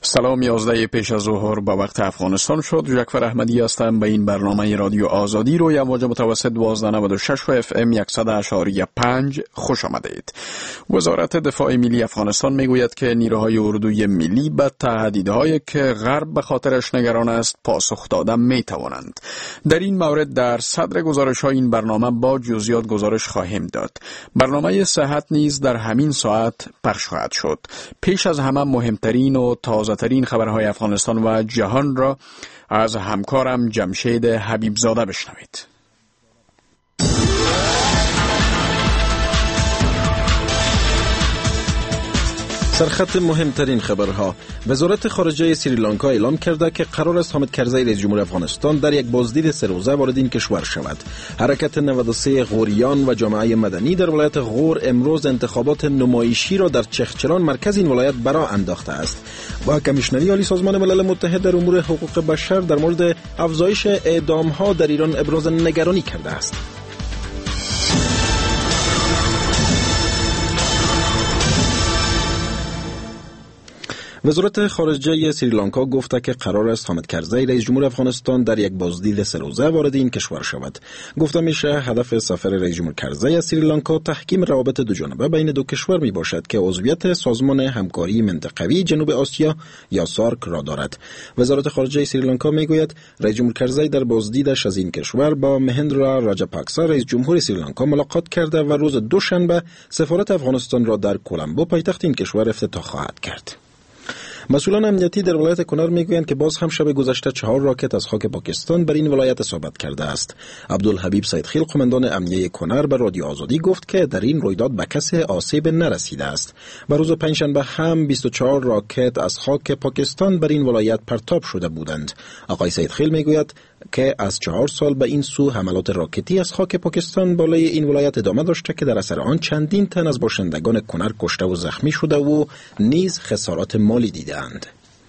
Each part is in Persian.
سلام، 11 پیش از ظهر به وقت افغانستان شد. جعفر احمدی هستم. به این برنامه رادیو آزادی روی امواج متوسط 1296 و FM 100.5 خوش آمدید. وزارت دفاع ملی افغانستان میگوید که نیروهای اردوی ملی به تهدیدهایی که غرب به خاطرش نگران است پاسخ دادن میتوانند. در این مورد در صدر گزارش‌های این برنامه با جزئیات گزارش خواهیم داد. برنامه صحت نیز در همین ساعت پخش خواهد شد. پیش از همه مهمترین و تازه‌ترین خبرهای افغانستان و جهان را از همکارم جمشید حبیبزاده بشنوید. سرخط مهمترین خبرها: وزارت خارجه سریلانکا اعلام کرده که قرار است حامد کرزی رئیس جمهور افغانستان در یک بازدید 3 روزه وارد این کشور شود. حرکت 93 غوریان و جامعه مدنی در ولایت غور امروز انتخابات نمایشی را در چخچران مرکز این ولایت برا انداخته است. و کمیشنری عالی سازمان ملل متحد در امور حقوق بشر در مورد افزایش اعدام‌ها در ایران ابراز نگرانی کرده است. وزارت خارجه سریلانکا گفته که قرار است حامد کرزی رئیس جمهور افغانستان در یک بازدید 3 روزه وارد این کشور شود. گفته میشه هدف سفر رئیس جمهور کرزی از سریلانکا تحکیم روابط دو جانبه بین دو کشور می باشد که عضویت سازمان همکاری منطقوی جنوب آسیا یا سارک را دارد. وزارت خارجه سریلانکا میگوید رئیس جمهور کرزی در بازدیدش از این کشور با مهندرا راجاپاکسا رئیس جمهور سریلانکا ملاقات کرده و روز دوشنبه سفارت افغانستان را در کولمبو پایتخت این کشور افتتاح خواهد کرد. مسئولان امنیتی در ولایت کنر میگویند که باز هم شب گذشته 4 راکت از خاک پاکستان بر این ولایت اصابت کرده است. عبدالحبیب سیدخیل قماندان امنیه کنر به رادیو آزادی گفت که در این رویداد به کسی آسیب نرسیده است. به روز پنجشنبه هم 24 راکت از خاک پاکستان بر این ولایت پرتاب شده بودند. آقای سیدخیل میگوید که از 4 سال به این سو حملات راکتی از خاک پاکستان بالای این ولایت ادامه داشته که در اثر آن چندین تن از باشندگان کنر کشته و زخمی شده و نیز خسارات مالی دیدند.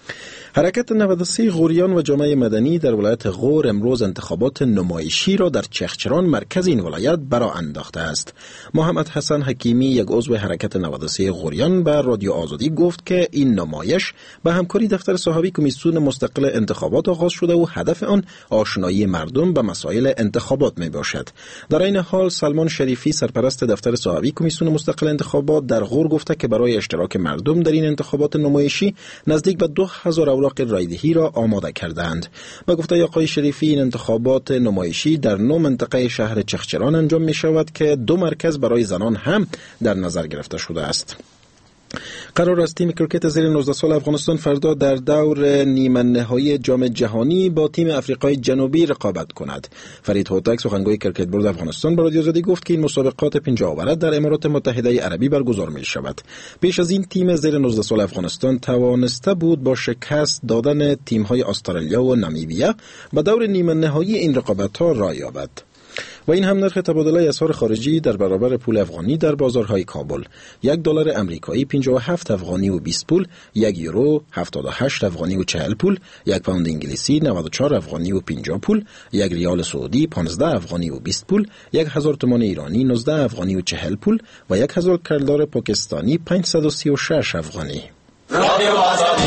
حرکت 93 غوریان و جامعه مدنی در ولایت غور امروز انتخابات نمایشی را در چخچران مرکز این ولایت برا انداخته است. محمد حسن حکیمی یک عضو حرکت 93 غوریان به رادیو آزادی گفت که این نمایش به همکاری دفتر صاحبی کمیسیون مستقل انتخابات آغاز شده و هدف آن آشنایی مردم به مسائل انتخابات می باشد. در این حال سلمان شریفی سرپرست دفتر صاحبی کمیسیون مستقل انتخابات در غور گفته که برای اشتراک مردم در این انتخابات نمایشی نزدیک به 2000 اوراق رایدهی را آماده کردند. با گفته آقای شریفی این انتخابات نمایشی در 9 منطقه شهر چخچران انجام می شود که 2 مرکز برای زنان هم در نظر گرفته شده است. قرار است تیم کرکت زیر 19 سال افغانستان فردا در دور نیمه نهایی جام جهانی با تیم افریقای جنوبی رقابت کند. فرید هوتک سخنگوی کرکت بورد افغانستان به رادیو آزادی گفت که این مسابقات 50 اوره در امارات متحده عربی برگزار می شود. پیش از این تیم زیر 19 سال افغانستان توانسته بود با شکست دادن تیم‌های استرالیا و نامیبیا به دور نیمه نهایی این رقابت‌ها راه یابد. و این هم نرخ تبادله اسعار خارجی در برابر پول افغانی در بازارهای کابل: $1 امریکایی 57 افغانی و 20 پول، 1 یورو 78 افغانی و 40 پول، 1 پوند انگلیسی 94 افغانی و 50 پول، 1 ریال سعودی 15 افغانی و 20 پول، 1000 تومان ایرانی 19 افغانی و 40 پول و 1000 کلدار پاکستانی 536 افغانی. رادیو آزادی.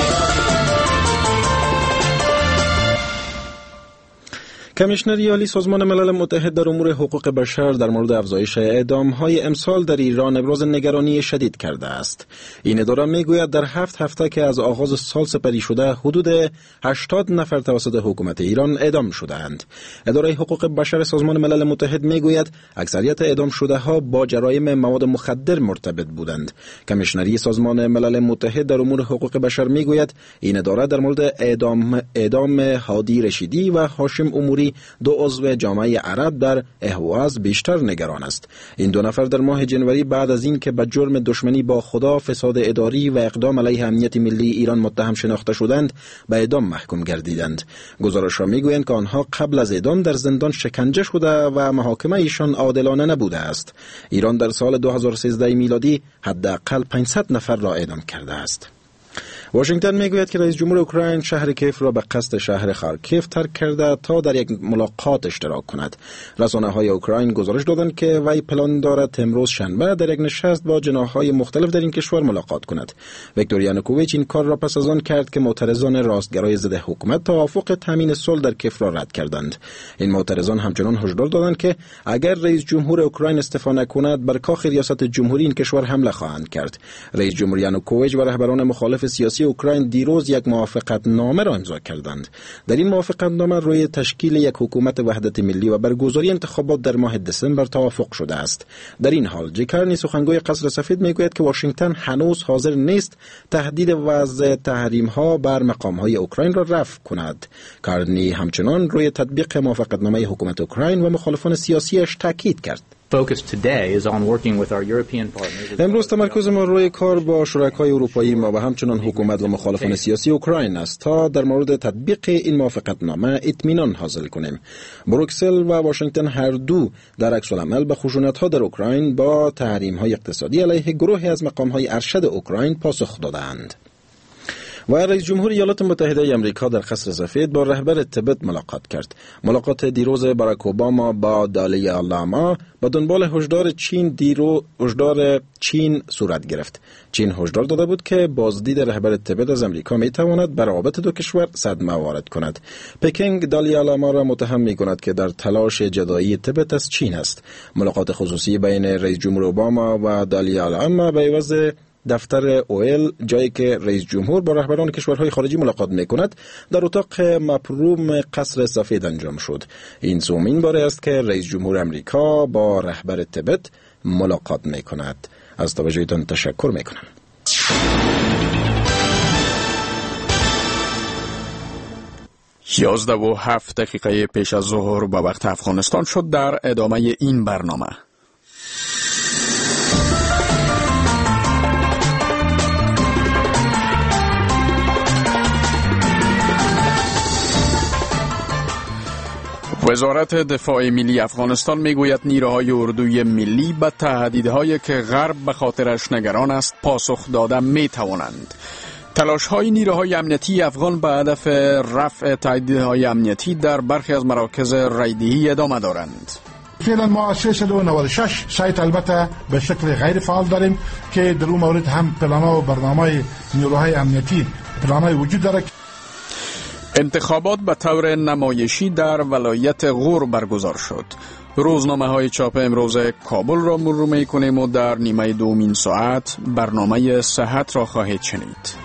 کمیشنری عالی سازمان ملل متحد در امور حقوق بشر در مورد افزایش اعدام‌های امسال در ایران ابراز نگرانی شدید کرده است. این اداره میگوید در 7 هفته که از آغاز سال سپری شده حدود 80 نفر توسط حکومت ایران اعدام شده‌اند. اداره حقوق بشر سازمان ملل متحد میگوید اکثریت اعدام شده‌ها با جرایم مواد مخدر مرتبط بودند. کمیشنری سازمان ملل متحد در امور حقوق بشر میگوید این اداره در مورد اعدام هادی رشیدی و هاشم اموری 2 عضو جامعه عرب در اهواز بیشتر نگران است. این 2 نفر در ماه جنوری بعد از این که به جرم دشمنی با خدا، فساد اداری و اقدام علیه امنیت ملی ایران متهم شناخته شدند به اعدام محکوم گردیدند. گزارش‌ها میگویند که آنها قبل از اعدام در زندان شکنجه شده و محاکمه ایشان عادلانه نبوده است. ایران در سال 2013 میلادی حداقل 500 نفر را اعدام کرده است. واشنگتن میگوید که رئیس جمهور اوکراین شهر کیف را به قصد شهر خارکیف ترک کرده تا در یک ملاقات اشتراک کند. رسانه‌های اوکراین گزارش دادند که وی پلان دارد امروز شنبه در یک نشست با جناح‌های مختلف در این کشور ملاقات کند. ویکتور یانوکوویچ این کار را پس از آن کرد که معترضان راستگرای ضد حکومت توافق تامین صلح در کیف را رد کردند. این معترضان همچنان هشدار دادند که اگر رئیس جمهور اوکراین استعفا نکند بر کاخ ریاست جمهوری این کشور حمله خواهند کرد. رئیس جمهور یانوکوویچ و رهبران مخالف سیاسی اوکراین دیروز یک موافقتنامه را امضا کردند. در این موافقتنامه روی تشکیل یک حکومت وحدت ملی و برگزاری انتخابات در ماه دسامبر توافق شده است. در این حال جکرنی سخنگوی قصر سفید میگوید که واشنگتن هنوز حاضر نیست تهدید وضع تحریم‌ها بر مقام‌های اوکراین را رفع کند. کارنی همچنان روی تطبیق موافقتنامه حکومت اوکراین و مخالفان سیاسیش تاکید کرد. امروز تمرکز ما روی کار با شرکای اروپایی ما و همچنان حکومت و مخالفان سیاسی اوکراین است تا در مورد تطبیق این موافقتنامه اطمینان حاصل کنیم. بروکسل و واشنگتن هر دو در عکس العمل به خشونت‌ها در اوکراین با تحریم‌های اقتصادی علیه گروهی از مقام‌های ارشد اوکراین پاسخ دادند. و رئیس جمهور ایالات متحده آمریکا در قصر سفید با رهبر تبت ملاقات کرد. ملاقات دیروز باراک اوباما با دالی لاما با دنبال هشدار چین صورت گرفت. چین هشدار داده بود که بازدید رهبر تبت از آمریکا می تواند بر روابط دو کشور صدمه وارد کند. پکینگ دالی لاما را متهم می کند که در تلاش جدایی تبت از چین است. ملاقات خصوصی بین رئیس جمهور اوباما و دالی لاما به عوض دفتر اویل، جایی که رئیس جمهور با رهبران کشورهای خارجی ملاقات می‌کند، در اتاق مپروم قصر سفید انجام شد. این سومین بار است که رئیس جمهور آمریکا با رهبر تبت ملاقات می‌کند. از توجهتان تشکر می‌کنم. 11:07 پیش از ظهر به وقت افغانستان شد. در ادامه این برنامه وزارت دفاع ملی افغانستان میگوید نیروهای اردوی ملی به تهدیدهایی که غرب به خاطرش نگران است پاسخ داده میتوانند. تلاش‌های نیروهای امنیتی افغان به هدف رفع تهدیدهای امنیتی در برخی از مراکز رایدهی ادامه دارند. فعلا ما 396 سایت البته به شکل غیر فعال داریم که در اون مورد هم پلان‌ها و برنامه‌های نیروهای امنیتی پلان‌های وجود داره. انتخابات به طور نمایشی در ولایت غور برگزار شد. روزنامه‌های چاپ امروز کابل را مرور می‌کنیم و در نیمه دومین ساعت برنامه صحت را خواهید شنید.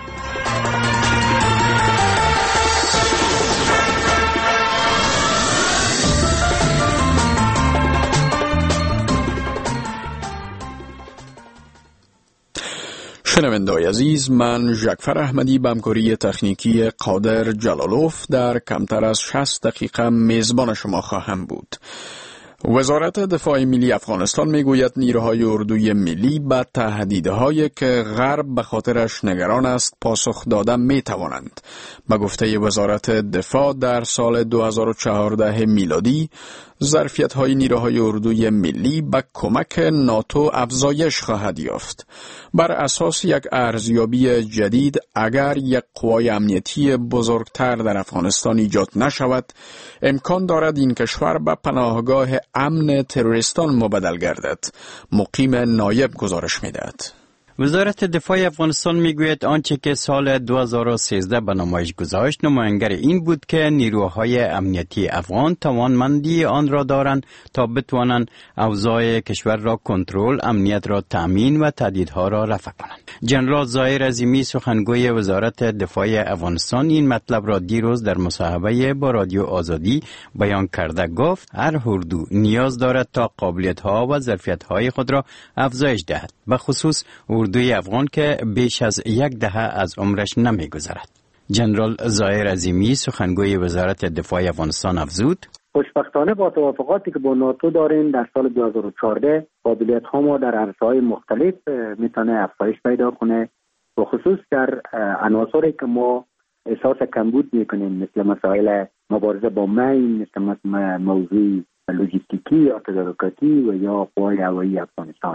شنونده‌های عزیز، من جعفر احمدی به همکاری تکنیکی قادر جلالوف در کمتر از 60 دقیقه میزبان شما خواهم بود. وزارت دفاع ملی افغانستان میگوید نیروهای اردوی ملی به تهدیدهایی که غرب به خاطرش نگران است پاسخ داده میتوانند. به گفته وزارت دفاع در سال 2014 میلادی ظرفیت‌های نیروهای اردوی ملی به کمک ناتو افزایش خواهد یافت. بر اساس یک ارزیابی جدید اگر یک قوای امنیتی بزرگتر در افغانستان ایجاد نشود، امکان دارد این کشور به پناهگاه امن تروریستان مبدل گردد. مقیم نایب گزارش می‌دهد. وزارت دفاع افغانستان میگوید آنچه که سال 2013 به نمایش گذاشت نمایانگر این بود که نیروهای امنیتی افغان توانمندی آن را دارند تا بتوانند اوضاع کشور را کنترل، امنیت را تأمین و تهدیدها را رفع کنند. جنرال ظاهر عظیمی سخنگوی وزارت دفاع افغانستان این مطلب را دیروز در مصاحبه با رادیو آزادی بیان کرده گفت هر اردو نیاز دارد تا قابلیت‌ها و ظرفیت‌های خود را افزایش دهد، به خصوص اردوی افغان که بیش از یک دهه از عمرش نمی‌گذرد. جنرال ظاهر عظیمی سخنگوی وزارت دفاع افغانستان افزود: خوشبختانه با توافقاتی که با ناتو داریم در سال 2014 قابلیت‌ها ما در عرصه‌های مختلف میتونه افزایش پیدا کنه، و خصوص در عناصری که ما احساس کمبود میکنیم مثل مسائل مبارزه با مین، مثل موضوع لوجستیکی یا تدارکاتی و یا قوای هوایی افغانستان.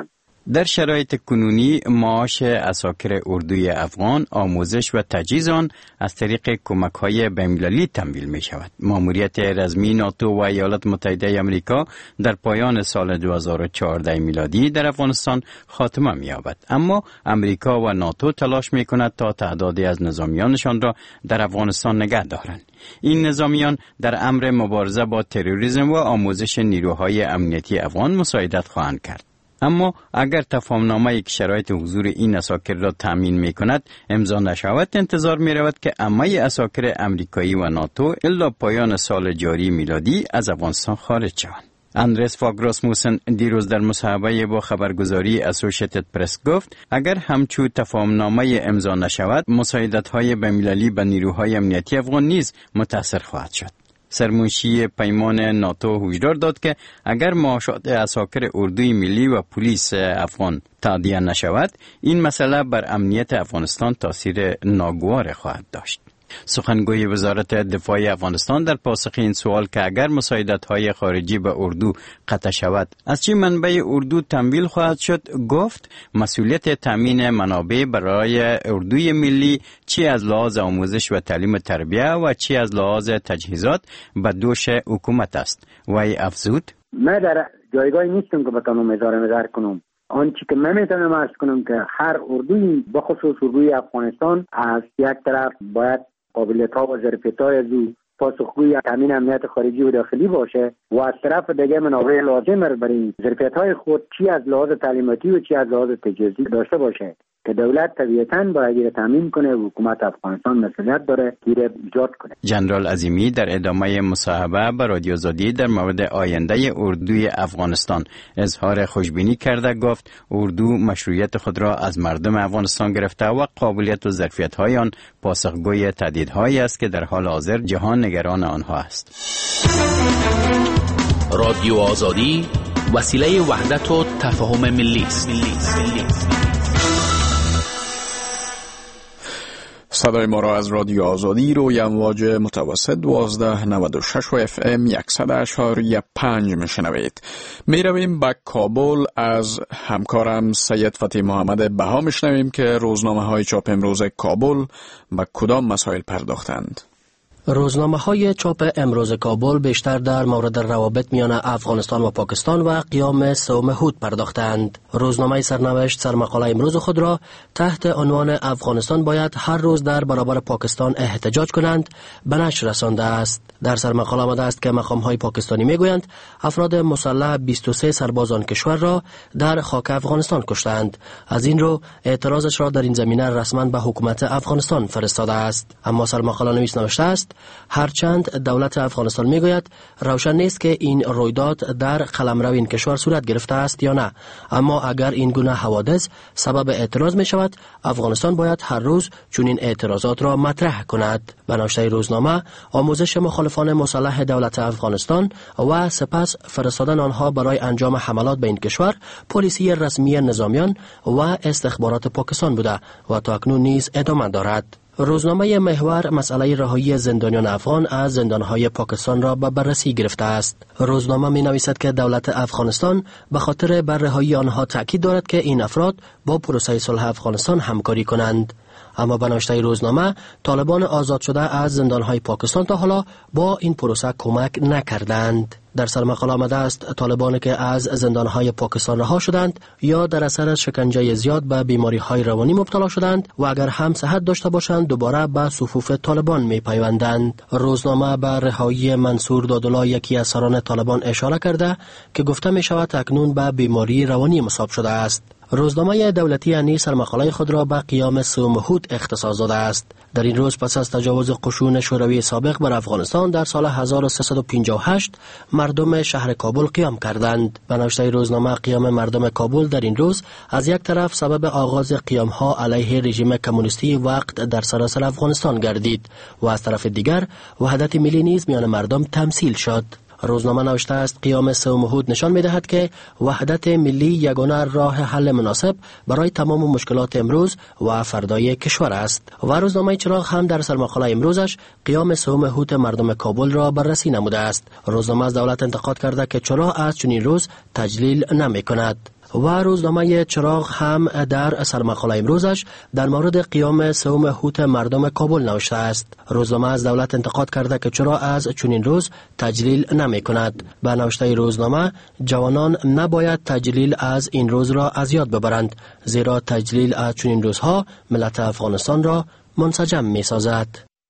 در شرایط کنونی معاش عساکر اردوی افغان، آموزش و تجهیز آن از طریق کمک‌های بین‌المللی تمویل می‌شود. ماموریت رسمی ناتو و ایالات متحده آمریکا در پایان سال 2014 میلادی در افغانستان خاتمه می‌یابد، اما آمریکا و ناتو تلاش می‌کند تا تعدادی از نظامیانشان را در افغانستان نگه دارند. این نظامیان در امر مبارزه با تروریسم و آموزش نیروهای امنیتی افغان مساعدت خواهند کرد. اما اگر تفاهم‌نامه‌ای که شرایط حضور این عساکر را تامین می‌کند امضا نشود، انتظار می‌رود که همه عساکر امریکایی و ناتو الا پایان سال جاری میلادی از افغانستان خارج شوند. اندرس فاگ راسموسن دیروز در مصاحبه با خبرگزاری اسوسییتد پرس گفت اگر همچون تفاهم‌نامه امضا نشود، مساعدت‌های بین‌المللی به نیروهای امنیتی افغان نیز متاثر خواهد شد. سرمنشی پیمان ناتو هشدار داد که اگر معاشات عساکر اردوی ملی و پلیس افغان تعدیه نشود، این مسئله بر امنیت افغانستان تاثیر ناگوار خواهد داشت. سخنگوی وزارت دفاع افغانستان در پاسخ این سوال که اگر مساعدت‌های خارجی به اردو قطع شود از چه منبع اردو تمویل خواهد شد، گفت مسئولیت تامین منابع برای اردوی ملی چی از لحاظ آموزش و تعلیم و تربیه و چی از لحاظ تجهیزات به دوش حکومت است. وی افزود: من در جایگاهی نیستم که بتانم اظهار کنم. آنچه که من میتونم عرض کنم که هر اردوی بخصوص اردوی افغانستان از یک طرف باید قابلیت‌ها و ظرفیت‌های از او پاسخگوی تامین امنیت خارجی و داخلی باشه و از طرف دیگه منابع لازم برای ظرفیت‌های خود چی از لحاظ تعلیماتی و چی از لحاظ تجهیزی داشته باشه که دولت طبیعتاً باید تامین کنه و حکومت افغانستان مسئولیت داره که ایجاد کنه. جنرال عظیمی در ادامه مصاحبه با رادیو آزادی در مورد آینده اردوی افغانستان اظهار خوشبینی کرده گفت اردو مشروعیت خود را از مردم افغانستان گرفته و قابلیت و ظرفیت‌های آن پاسخگوی تهدیدهایی است که در حال حاضر جهان نگران آنها است. رادیو آزادی وسیله وحدت و تفاهم ملی است. صدای ما را از رادیو آزادی روی امواج متوسط 1296 و اف ام 100.5 میشنوید. می رویم به کابل. از همکارم سید فتحی محمد بها میشنویم که روزنامه های چاپ امروز کابل به کدام مسائل پرداختند. روزنامه‌های چاپ امروز کابل بیشتر در مورد روابط میان افغانستان و پاکستان و قیام 3 هود پرداختند. روزنامه سرنوشت سرمقاله امروز خود را تحت عنوان افغانستان باید هر روز در برابر پاکستان احتجاج کنند به نشر رسانده است. در سرمقاله آمده است که مقام‌های پاکستانی میگویند افراد مسلح 23 سرباز آن کشور را در خاک افغانستان کشتند. از این رو اعتراضش را در این زمینه رسما به حکومت افغانستان فرستاده است. اما سرمقاله نویس نوشته است هرچند دولت افغانستان میگوید روشن نیست که این رویداد در قلمرو این کشور صورت گرفته است یا نه، اما اگر این گونه حوادث سبب اعتراض می شود، افغانستان باید هر روز چنین اعتراضات را مطرح کند. به نوشته روزنامه آموزش مخالفان مسلح دولت افغانستان و سپس فرستادن آنها برای انجام حملات به این کشور پلیسی رسمی نظامیان و استخبارات پاکستان بوده و تا اکنون نیز ادامه دارد. روزنامه محور مسئله رهایی زندانیان افغان از زندانهای پاکستان را به بررسی گرفته است. روزنامه می نویسد که دولت افغانستان به خاطر بر رهایی آنها تاکید دارد که این افراد با پروسه صلح افغانستان همکاری کنند. اما به نوشته روزنامه طالبان آزاد شده از زندانهای پاکستان تا حالا با این پروسه کمک نکردند. در سرمقاله آمده است طالبانی که از زندانهای پاکستان رها شدند یا در اثر شکنجه زیاد به بیماری‌های روانی مبتلا شدند و اگر هم صحت داشته باشند دوباره به صفوف طالبان می‌پیوندند. روزنامه به رهایی منصور دادالله یکی از سران طالبان اشاره کرده که گفته می‌شود اکنون به بیماری روانی مصاب شده است. روزنامه دولتی یعنی سرمقاله خود را به قیام 3 هود اختصاص داده است. در این روز پس از تجاوز قشون شوروی سابق بر افغانستان در سال 1358 مردم شهر کابل قیام کردند. به نوشته روزنامه قیام مردم کابل در این روز از یک طرف سبب آغاز قیام‌ها علیه رژیم کمونیستی وقت در سراسر افغانستان گردید و از طرف دیگر وحدت ملی نیز میان مردم تمثیل شد. روزنامه نوشته است قیام 3 هود نشان می‌دهد که وحدت ملی یگانه راه حل مناسب برای تمام مشکلات امروز و فردای کشور است. و روزنامه چراغ هم در سرمقاله امروزش قیام 3 هود مردم کابل را بررسی نموده است. روزنامه از دولت انتقاد کرده که چرا از چنین روز تجلیل نمی‌کند. و روزنامه چراغ هم در سرمقاله امروزش در مورد قیام سوم هوت مردم کابل نوشته است. روزنامه از دولت انتقاد کرده که چرا از چنین روز تجلیل نمی کند. به نوشته روزنامه جوانان نباید تجلیل از این روز را از یاد ببرند، زیرا تجلیل از چنین روزها ملت افغانستان را منسجم می سازد.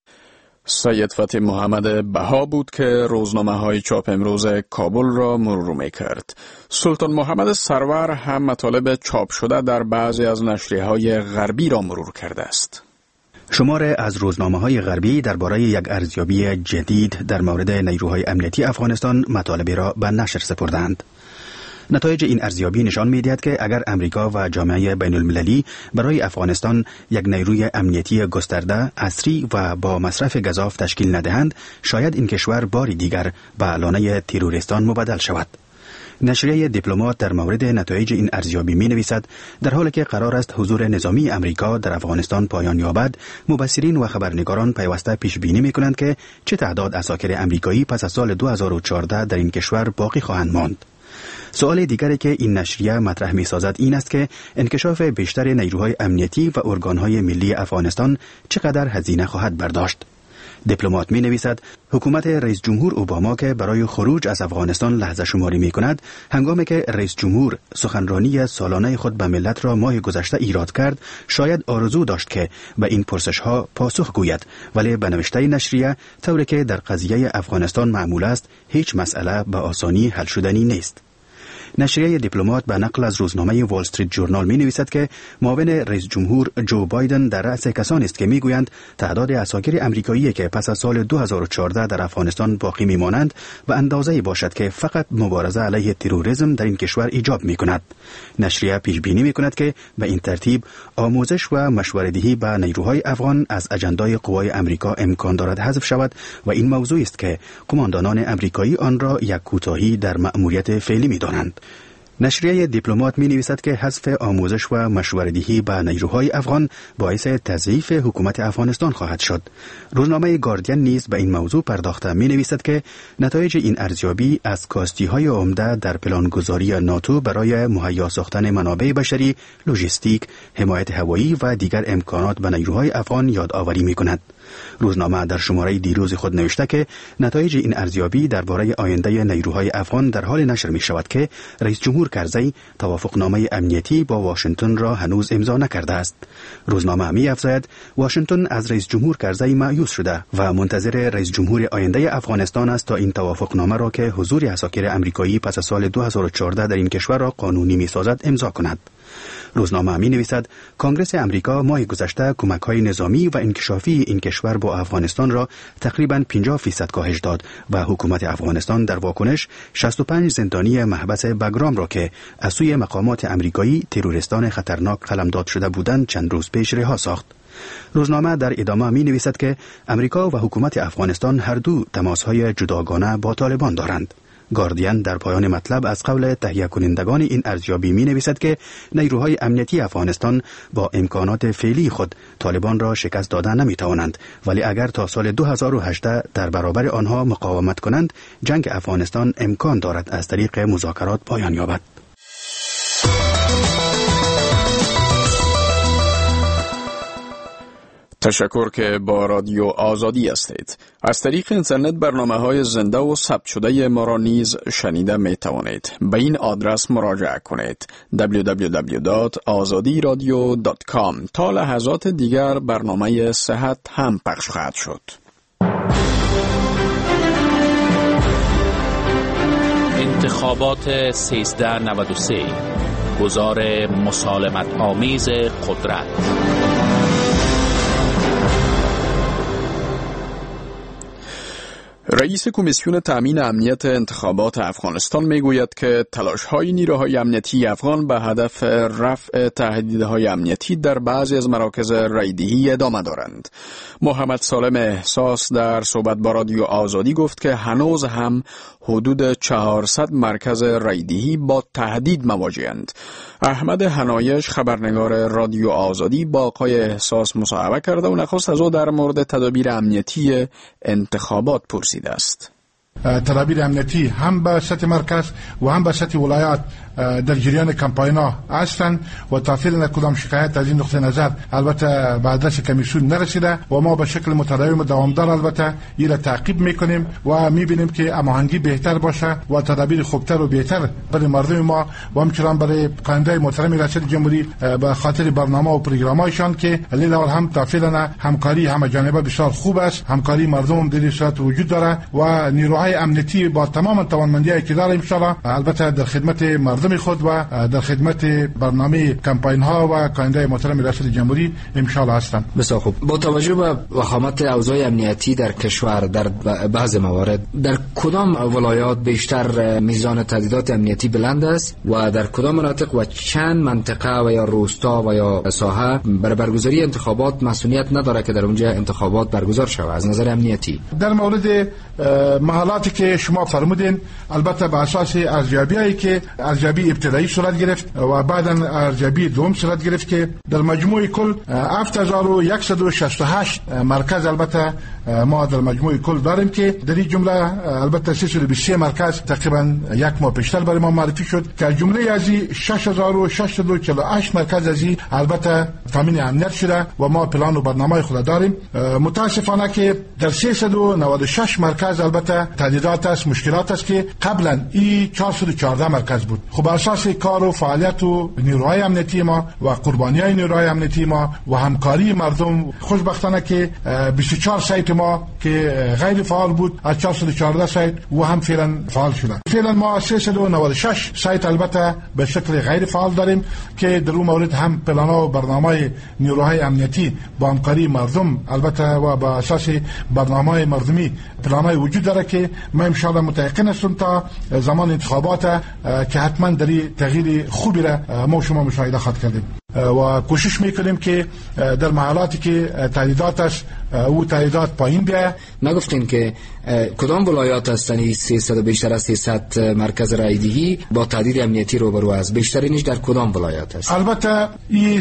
سید فتح محمد بها بود که روزنامه های چاپ امروز کابل را مرور می کرد. سلطان محمد سرور هم مطالب چاپ شده در بعضی از نشریه های غربی را مرور کرده است. شمار از روزنامه‌های غربی درباره یک ارزیابی جدید در مورد نیروهای امنیتی افغانستان مطالبی را به نشر سپردند. نتایج این ارزیابی نشان می‌دهد که اگر امریکا و جامعه بین‌المللی برای افغانستان یک نیروی امنیتی گسترده، عصری و با مصرف گزاف تشکیل ندهند، شاید این کشور باری دیگر به لانه تروریستان مبدل شود. نشریه دیپلمات در مورد نتایج این ارزیابی می‌نویسد در حالی که قرار است حضور نظامی امریکا در افغانستان پایان یابد، مبصرین و خبرنگاران پیوسته پیش بینی می‌کنند که چه تعداد عساکر امریکایی پس از سال 2014 در این کشور باقی خواهند ماند. سوال دیگری که این نشریه مطرح می‌سازد این است که انکشاف بیشتر نیروهای امنیتی و ارگان‌های ملی افغانستان چقدر هزینه خواهد برداشت. دیپلمات می‌نویسد حکومت رئیس جمهور اوباما که برای خروج از افغانستان لحظه شماری می‌کند، هنگامی که رئیس جمهور سخنرانی سالانه خود به ملت را ماه گذشته ایراد کرد، شاید آرزو داشت که به این پرسش‌ها پاسخ گوید، ولی به نوشته نشریه طوری که در قضیه افغانستان معمول است، هیچ مسئله به آسانی حل شدنی نیست. نشریه دیپلمات به نقل از روزنامه وال استریت جورنال می نویسد که معاون رئیس جمهور جو بایدن در رأس کسانی است که می گویند تعداد عساکر امریکایی که پس از سال 2014 در افغانستان باقی می مانند به اندازه‌ای باشد که فقط مبارزه علیه تروریسم در این کشور ایجاب می کند. نشریه پیش بینی می کند که به این ترتیب آموزش و مشوره‌دهی به نیروهای افغان از اجندای قوای امریکا امکان دارد حذف شود و این موضوعی است که قماندانان امریکایی آن را یک کوتاهی در مأموریت فعلی می دانند. نشریه دیپلمات می نویسد که حذف آموزش و مشوره‌دهی به نیروهای افغان باعث تضعیف حکومت افغانستان خواهد شد. روزنامه گاردین نیز به این موضوع پرداخته می نویسد که نتایج این ارزیابی از کاستی‌های عمده در پلانگذاری ناتو برای مهیا ساختن منابع بشری، لوجستیک، حمایت هوایی و دیگر امکانات به نیروهای افغان یادآوری می کند. روزنامه در شماره دیروز خود نوشته که نتایج این ارزیابی درباره آینده نیروهای افغان در حال نشر می شود که رئیس جمهور کرزی توافقنامه امنیتی با واشنگتن را هنوز امضا نکرده است. روزنامه می افزاید واشنگتن از رئیس جمهور کرزی مایوس شده و منتظر رئیس جمهور آینده افغانستان است تا این توافقنامه را که حضور عساکر امریکایی پس از سال 2014 در این کشور را قانونی می سازد امضا کند. روزنامه می نویسد کانگرس امریکا ماه گذشته کمک‌های نظامی و انکشافی این کشور با افغانستان را تقریباً 50% کاهش داد و حکومت افغانستان در واکنش 65 زندانی محبس بگرام را که از سوی مقامات امریکایی تروریستان خطرناک قلمداد شده بودند چند روز پیش رها ساخت. روزنامه در ادامه می نویسد که امریکا و حکومت افغانستان هر دو تماس‌های جداگانه با طالبان دارند. گاردین در پایان مطلب از قول تهیه کنندگان این ارزیابی می نویسد که نیروهای امنیتی افغانستان با امکانات فعلی خود طالبان را شکست داده نمی توانند، ولی اگر تا سال 2018 در برابر آنها مقاومت کنند، جنگ افغانستان امکان دارد از طریق مذاکرات پایان یابد. تشکر که با رادیو آزادی هستید. از طریق اینترنت برنامه‌های زنده و ثبت شده ما را نیز شنیده می توانید. به این آدرس مراجعه کنید: www.azadiradio.com. تا لحظات دیگر برنامه صحت هم پخش خواهد شد. انتخابات 1393، گذار مسالمت آمیز قدرت. رئیس کمیسیون تأمین امنیت انتخابات افغانستان میگوید که تلاش‌های نیروهای امنیتی افغان به هدف رفع تهدیدهای امنیتی در بعضی از مراکز رایدهی ادامه دارند. محمد سالم احساس در صحبت با رادیو آزادی گفت که هنوز هم حدود 400 مرکز رایدهی با تهدید مواجه‌اند. احمد حنایش خبرنگار رادیو آزادی با آقای احساس مصاحبه کرده و نخست از او در مورد تدابیر امنیتی انتخابات پرسیده است. تدابیر امنیتی هم به سطح مرکز و هم به سطح ولایات در جریان کمپاین‌ها هستند و تا فعلا کدام شکایت از این نقطه نظر البته به آدرس کمیسیون نرسیده و ما به شکل متداوم و دوامدار البته این را تعقیب میکنیم و میبینیم که هماهنگی بهتر باشه و تدابیر خوبتر و بهتر برای مردم ما و همچنان برای قانون‌های محترم ریاست جمهوری به خاطر برنامه و پروگرام‌هایشان که لیلا هم تا فعلا همکاری همه جانبه بسیار خوب است. همکاری مردم در صورت وجود داره و نیروهای امنیتی با تمام توانمندی‌هایی که داره ان شاء الله البته در خدمت مردم خود و در خدمت برنامه کمپاین‌ها و کاندیدای محترم ریاست جمهوری ان شاء الله هستند. بسیار خوب. با توجه به وخامت اوضاع امنیتی در کشور در بعض موارد در کدام ولایات بیشتر میزان تهدیدات امنیتی بلند است و در کدام مناطق و چند منطقه و یا روستا و یا ساحه برای برگزاری انتخابات مسئولیت نداره که در اونجا انتخابات برگزار شود از نظر امنیتی؟ در مورد محلاتی که شما فرمودین البته به اساس ارزیابی‌هایی که ارزیابی ابتدایی صورت گرفت و بعداً ارزیابی دوم صورت گرفت که در مجموع کل 7168 مرکز البته ما در مجموع کل داریم که در این جمله البته 323 مرکز تقریبا یک ماه پیشتر برای ما معرفی شد که جمله از 6648 مرکز از البته تامین امنیت شده و ما پلان و برنامه خود داریم. متاسفانه که در 396 مرکز البته تهدیدات است، مشکلات است که قبلا این 414 مرکز بود. خب اساس کار و فعالیت و نیروهای امنیتی ما و قربانیای نیروهای امنیتی ما و همکاری مردم خوشبختانه که 24 سایت ما که غیر فعال بود از 414 سایت و هم فعلا فعال شده. فعلا ما 396 سایت البته به شکل غیر فعال داریم که در اون مورد هم پلان‌ها و برنامه‌های نیروهای امنیتی با همکاری مردم البته و با اساس برنامه‌های مردمی پلان‌های وجود داره که ما ان شاء الله متيقن هستیم تا زمان انتخابات که حتما در تغییر خوبی را ما شما مشاهده خواهد کردیم و کوشش میکنیم که در محلاتی که تهدیدات است او تهدیدات پایین بیاید. نگفتین که کدام ولایات هستن 300 بیشتر از 300 مرکز رایدهی با تهدید امنیتی روبرو است؟ بیشترینش در کدام ولایات است؟ البته این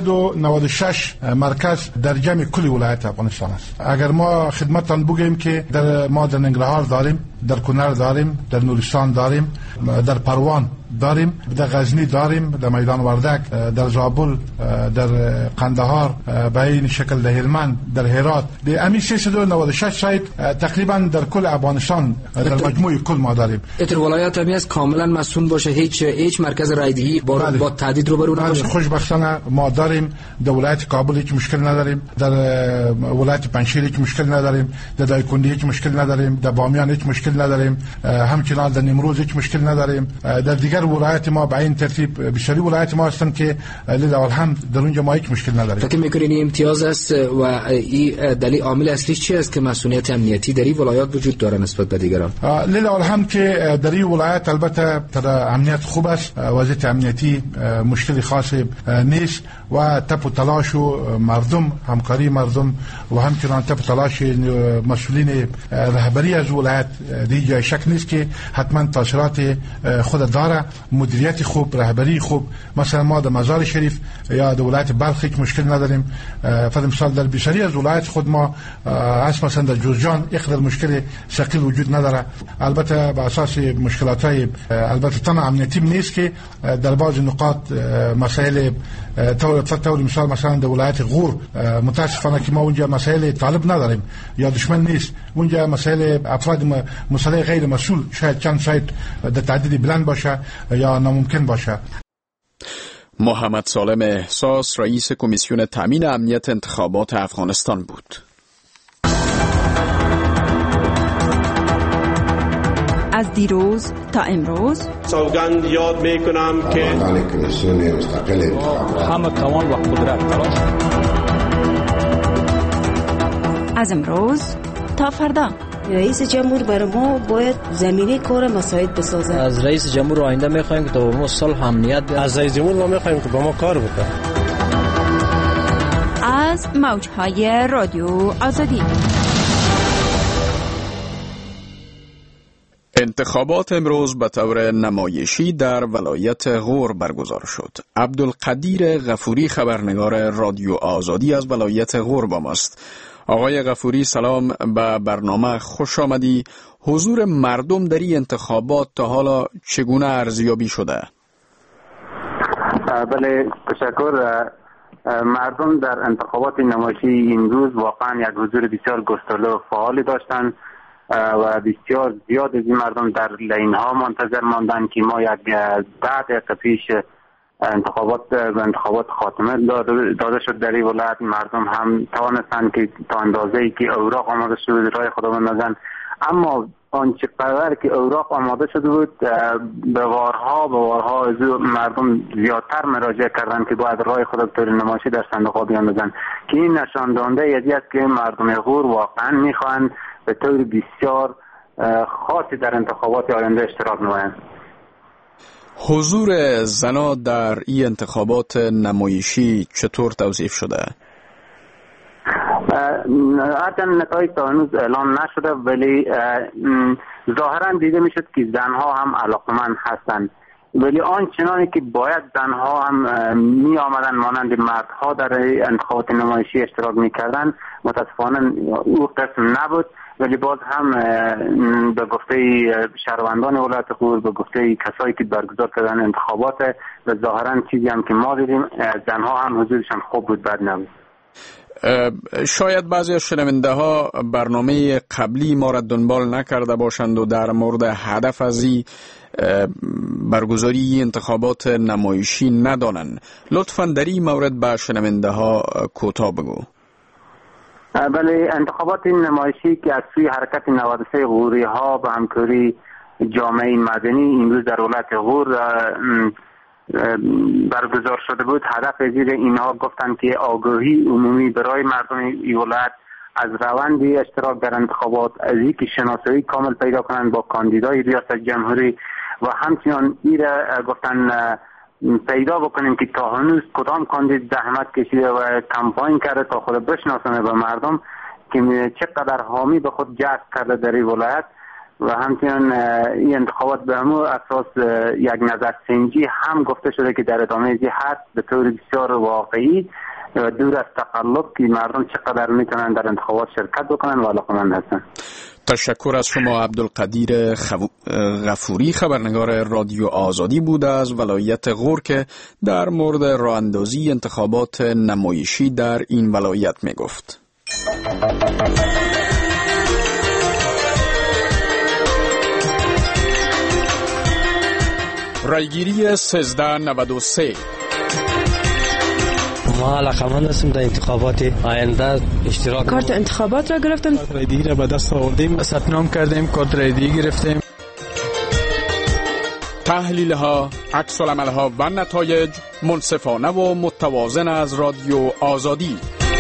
396 مرکز در جمع کل ولایت افغانستان است. اگر ما خدمتتان بگیم که ما در ننگرهار داریم، در کنر داریم، در نورستان داریم، در پروان داریم، در غزنی داریم، در میدان وردک، در زابل، در قندهار، به این شکل در هلمند، در هرات، در امی 396 سایت تقریبا در کل افغانستان در مجموع کل ما داریم. اتر ولایت همی از کاملا مسئول باشه هیچ مرکز رایدهی با تهدید روبرو نباشه؟ خوشبختانه ما داریم. در ولایت کابل هیچ مشکل نداریم، در ولایت پنجشیر هیچ مشکل نداریم، در دایکنډی هیچ مشکل نداریم، در بامیان هیچ مشکل نداریم، همچنان در نیمروز هیچ مشکل نداریم. در دیگر ولایت ما به این ترتیب بیشتری ولایت ما هستن که لله الحمد در اونجا ما هیچ مشکل نداریم. فکر می‌کنین این امتیاز است و این دلیل عامل اصلی چی است که مسئولیت امنیتی در این ولایات وجود داره نسبت به دیگران؟ لله الحمد که در این ولایت البته امنیت خوب است، وضعیت امنیتی مشکلی خاصی نیست و تپ و تلاش و مردم همکاری مردم و همچنان تپ و تلاش مسئولین رهبری از ولایت دیگه شک نیست که حتما تاثیرات خود داره. مدیریت خوب، رهبری خوب، مثلا ما در مزار شریف یا در ولایت بلخ هیچ مشکل نداریم. فرض مثال در بسیاری از ولایت خود ما از مثلا در جوزجان اقدر مشکل ثقیل وجود نداره. البته به اساس مشکلات‌های البته تنها امنیتی نیست که در بعض نقاط مسائل طور مثال مثلا در ولایت غور متاسفانه که ما اونجا مسائل طالب نداریم یا دشمن نیست، اونجا مسائل افراد مسئله غیر مسئول شاید چند سایت در تعدید بلند باشه یا ناممکن باشه. محمد سالم احساس رئیس کمیسیون تامین امنیت انتخابات افغانستان بود. از دیروز تا امروز سوگند یاد میکنم که کمیسیون مستقل انتخابات همه توان و قدرت دارد. از امروز تا فردا رئیس جمهور برای ما باید زمینه کار مساعد بسازد. از رئیس جمهور آینده میخوایم که تا ما صلح امنیت بیاد. از رئیس جمهور ما میخوایم که با ما کار بکنه. از موجهای رادیو آزادی انتخابات امروز به طور نمایشی در ولایت غور برگزار شد. عبدالقدیر غفوری خبرنگار رادیو آزادی از ولایت غور با ماست. آقای غفوری سلام، به برنامه خوش آمدی. حضور مردم در این انتخابات تا حالا چگونه ارزیابی شده؟ بله، تشکر. مردم در انتخابات نمایشی این روز واقعا یک حضور بسیار گسترده و فعالی داشتند و بسیار زیاد از این مردم در لین ها منتظر ماندن که ما یک 10 دقیقه پیش انتخابات خاتمه داده شد در این ولایت. مردم هم توانستند که تا اندازه‌ای که اوراق آماده شده رای خود بندازند، اما آنچه قدر که اوراق آماده شده بود به وارها از مردم زیادتر مراجعه کردند که باید رای خود به طور نمایشی در صندوق ها بیاندازند، که این نشان دهنده یکی است که مردم غور واقعا میخواهند به طور بسیار خاصی در انتخابات آینده اشتراک نمایند. حضور زنان در این انتخابات نمایشی چطور توصیف شده؟ هرچند نتایج تا هنوز اعلام نشده، ولی ظاهرا دیده میشد که زنها هم علاقمند هستند، ولی آنچنانی که باید زنها هم می آمدن مانند مردها در انتخابات نمایشی اشتراک میکردن، متاسفانه او قسم نبود. ولی باز هم به گفته شهروندان ولایت غور، به گفته کسایی که برگزار کردن انتخابات، و ظاهرا چیزی هم که ما دیدیم، زنها هم حضورشان خوب بود، بد نبود. شاید بعضی از شنونده ها برنامه قبلی ما را دنبال نکرده باشند و در مورد هدف از این برگزاری انتخابات نمایشی ندانند. لطفاً در این مورد به شنونده ها کوتاه بگو. بله، انتخابات نمایشی که از سوی حرکت 93 غوری ها به همکاری جامعه مدنی امروز در ولایت غور برگزار شده بود، هدف زیر اینها گفتند که آگاهی عمومی برای مردم این ولایت از روند اشتراک در انتخابات، از اینکه شناسایی کامل پیدا کنند با کاندیدای ریاست جمهوری، و همچنین ایره گفتن پیدا بکنیم که تا هنوز کدام کاندید زحمت کشیده و کمپاین کرده تا خود بشناسونه به مردم که چقدر حامی به خود جذب کرده در این ولایت. و همچنین این انتخابات به همون اساس یک نظرسنجی هم گفته شده که در ادامه این هست به طور بسیار واقعی و دور از تقلب که مردم چقدر میتونن در انتخابات شرکت بکنن و علاقمند هستن. تشکر از شما. عبدالقدیر غفوری خبرنگار رادیو آزادی بود از ولایت غور که در مورد راه اندازی انتخابات نمایشی در این ولایت میگفت. رایگیری 1393. ما علاقمند هستیم در انتخابات آینده اشتراک. کارت انتخابات را گرفتیم، رایگیری را به دست آوردیم، ثبت نام کردیم، کارت رایگیری گرفتیم. تحلیل ها، عکس العمل ها و نتایج منصفانه و متوازن از رادیو آزادی.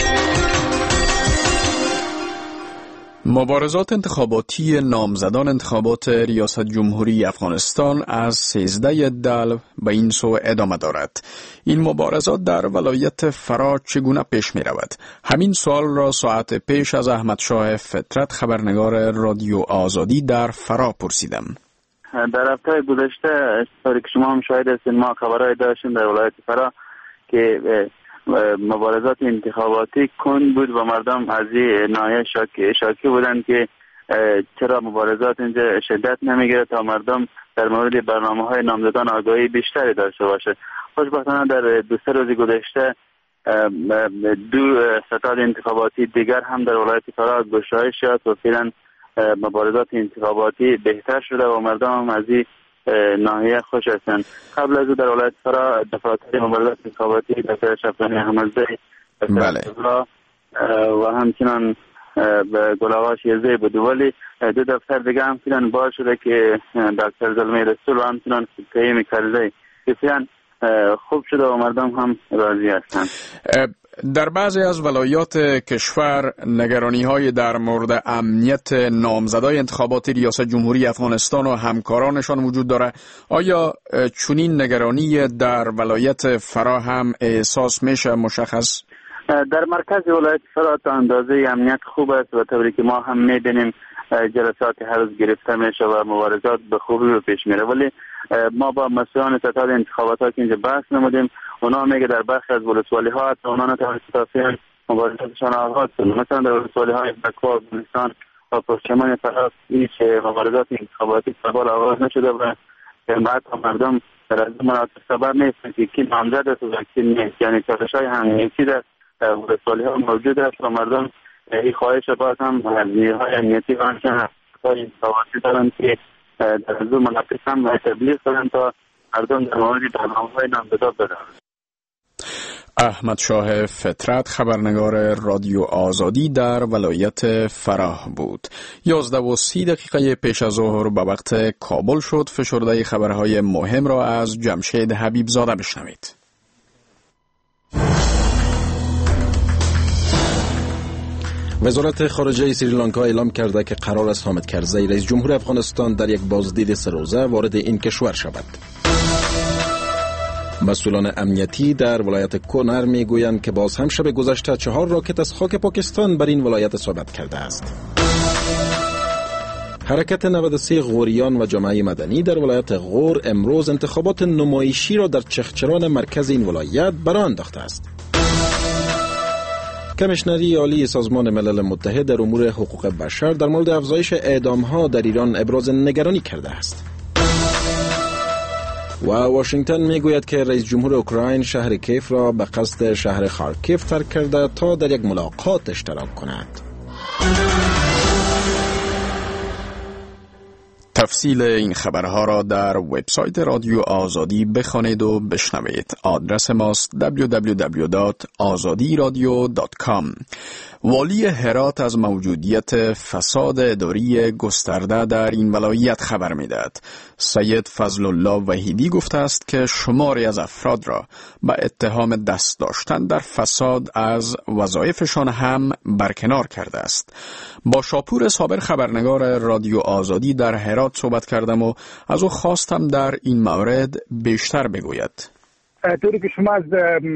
مبارزات انتخاباتی نامزدان انتخابات ریاست جمهوری افغانستان از 13 دلو به این سو ادامه دارد. این مبارزات در ولایت فرا چگونه پیش می رود؟ همین سوال را ساعت پیش از احمد شاه فطرت خبرنگار رادیو آزادی در فرا پرسیدم. در هفته گذشته که شما هم شاهد هستید، ما خبرهای داشتیم در ولایت فرا که مبارزات انتخاباتی کند بود و مردم از این ناحیه شاکی بودند که چرا مبارزات اینجا شدت نمیگیره تا مردم در مورد برنامه‌های نامزدان آگاهی بیشتری داشته باشه. خوشبختانه در 2-3 روز گذشته 2 ستاد انتخاباتی دیگر هم در ولایت فرا گشایش یافت و فعلا مبارزات انتخاباتی بهتر شده و مردم هم از این ناحیه خوش هستند. قبل از او در ولایت فرا دفاتر مبارزات انتخاباتی دکتر شفرانی احمدزی و همچنان به گلاواش یزی بود، ولی 2 دفتر دیگه هم فعلا باز شده که دکتر زلمی رسول و همچنان قیم کرزی که فعلا خوب شده و مردم هم راضی هستند. در بعضی از ولایات کشور نگرانی‌های در مورد امنیت نامزدای انتخابات ریاست جمهوری افغانستان و همکارانشان وجود دارد. آیا چنین نگرانی در ولایت فرا هم احساس میشه مشخص؟ در مرکز ولایت فرا تا اندازه امنیت خوب است و طوری که ما هم می‌بینیم جلسات هر روز گرفته میشه و مبارزات به خوبی رو پیش میره. ولی ما با مسئولان ستاد انتخابات ها که اینجا بحث نمودیم، اونا میگه در برخی از ولسوالی ها اونا نتوانستن مبارزاتشان آغاز کنند. مثلا در ولسوالی های بکوا، گلستان و پرچمان فراس هیچ مبارزات انتخاباتی قبل آغاز نشده و حتی مردم در از مناطق خبر نیستند که کی نامزد است و کی نیست. یعنی چالش‌های امنیتی در ولسوالی ها موجود است و مردم این خواهش باز هم از نیروهای امنیتی و همچنین انتخاباتی دارند که در از اون مناطق هم تبلیغ کنند تا مردم در مورد برنامه‌های نامزدها بدانند. احمد شاه فطرت، خبرنگار رادیو آزادی در ولایت فراه بود. 11:30 پیش از ظهر به وقت کابل شد. فشرده خبرهای مهم را از جمشید حبیب زاده بشنوید. وزارت خارجه سریلانکا اعلام کرده که قرار است حامد کرزی رئیس جمهور افغانستان در یک بازدید 3 روزه وارد این کشور شود. مسئولان امنیتی در ولایت کنر میگویند که باز هم شب گذشته 4 راکت از خاک پاکستان بر این ولایت اصابت کرده است. حرکت 93 غوریان و جامعه مدنی در ولایت غور امروز انتخابات نمایشی را در چخچران مرکز این ولایت برآ انداخته است. کمیشنری عالی سازمان ملل متحد در امور حقوق بشر در مورد افزایش اعدام‌ها در ایران ابراز نگرانی کرده است. و واشنگتن میگوید که رئیس جمهور اوکراین شهر کیف را به قصد شهر خارکیف ترک کرده تا در یک ملاقات اشتراک کند. تفصیل این خبرها را در وبسایت رادیو آزادی بخوانید و بشنوید. آدرس ماست www.azadiradio.com. والی هرات از موجودیت فساد اداری گسترده در این ولایت خبر می‌دهد. سید فضل الله وحیدی گفته است که شماری از افراد را به اتهام دست داشتن در فساد از وظایفشان هم برکنار کرده است. با شاپور صابر، خبرنگار رادیو آزادی در هرات صحبت کردم و از او خواستم در این مورد بیشتر بگوید. طوری که شما از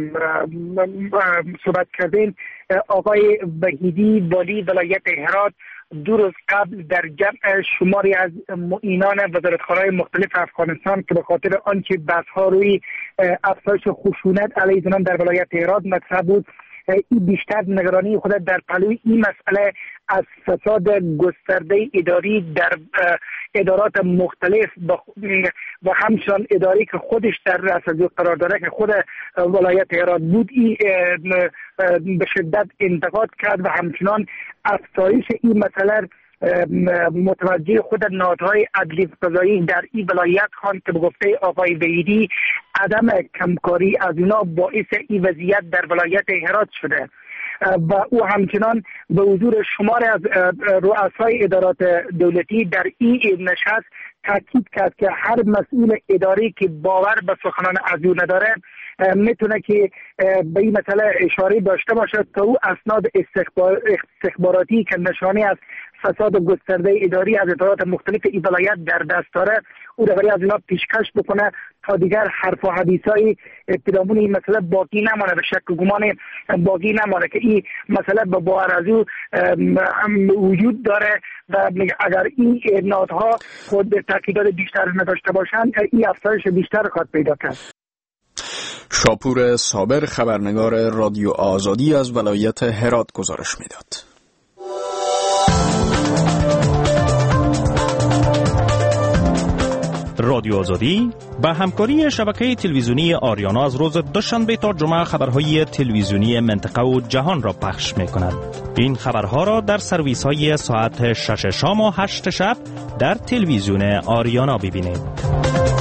صحبت کردین، آقای وحیدی والی ولایت هرات 2 روز قبل در جمع شماری از معینان وزارتخانه‌های مختلف افغانستان که به خاطر آنچه بحث‌ها روی افزایش خشونت علیه زنان در ولایت هرات مطرح بود، این بیشتر نگرانی خود در پلوی این مسئله از فساد گسترده اداری در ادارات مختلف و همچنان اداری که خودش در رأس قرار داره که خود ولایت هرات بود به شدت انتقاد کرد و همچنان افزایش این مسئله متوجه خود نهادهای عدلی قضایی در این ولایت خواند که به گفته آقای وحیدی عدم کمکاری از اونا باعث این وضعیت در ولایت هرات شده و او همچنان به حضور شمار از رؤسای ادارات دولتی در این نشست تاکید کرد که هر مسئول اداری که باور به سخنان از او نداره میتونه که به این مسئله اشاره داشته باشد تا او اسناد استخباراتی که نشانی از فساد گسترده اداری از ادارات مختلف این ولایت در دست داره او را برای از اینا پیشکش بکنه تا دیگر حرف و حدیثای پیرامون این مسئله باقی نمانه، به شک و گمان باقی نمانه که این مسئله به باور از او وجود داره و اگر این نهادها خود تاکیدات بیشتر نداشته باشند این افزایش بیشتر خواهد پیدا کرد. شاپور صابر، خبرنگار رادیو آزادی از ولایت هرات گزارش میداد. رادیو آزادی با همکاری شبکه تلویزیونی آریانا از روز دوشنبه تا جمعه خبرهای تلویزیونی منطقه و جهان را پخش می کند. این خبرها را در سرویس های ساعت 6 شام و 8 شب در تلویزیون آریانا ببینید.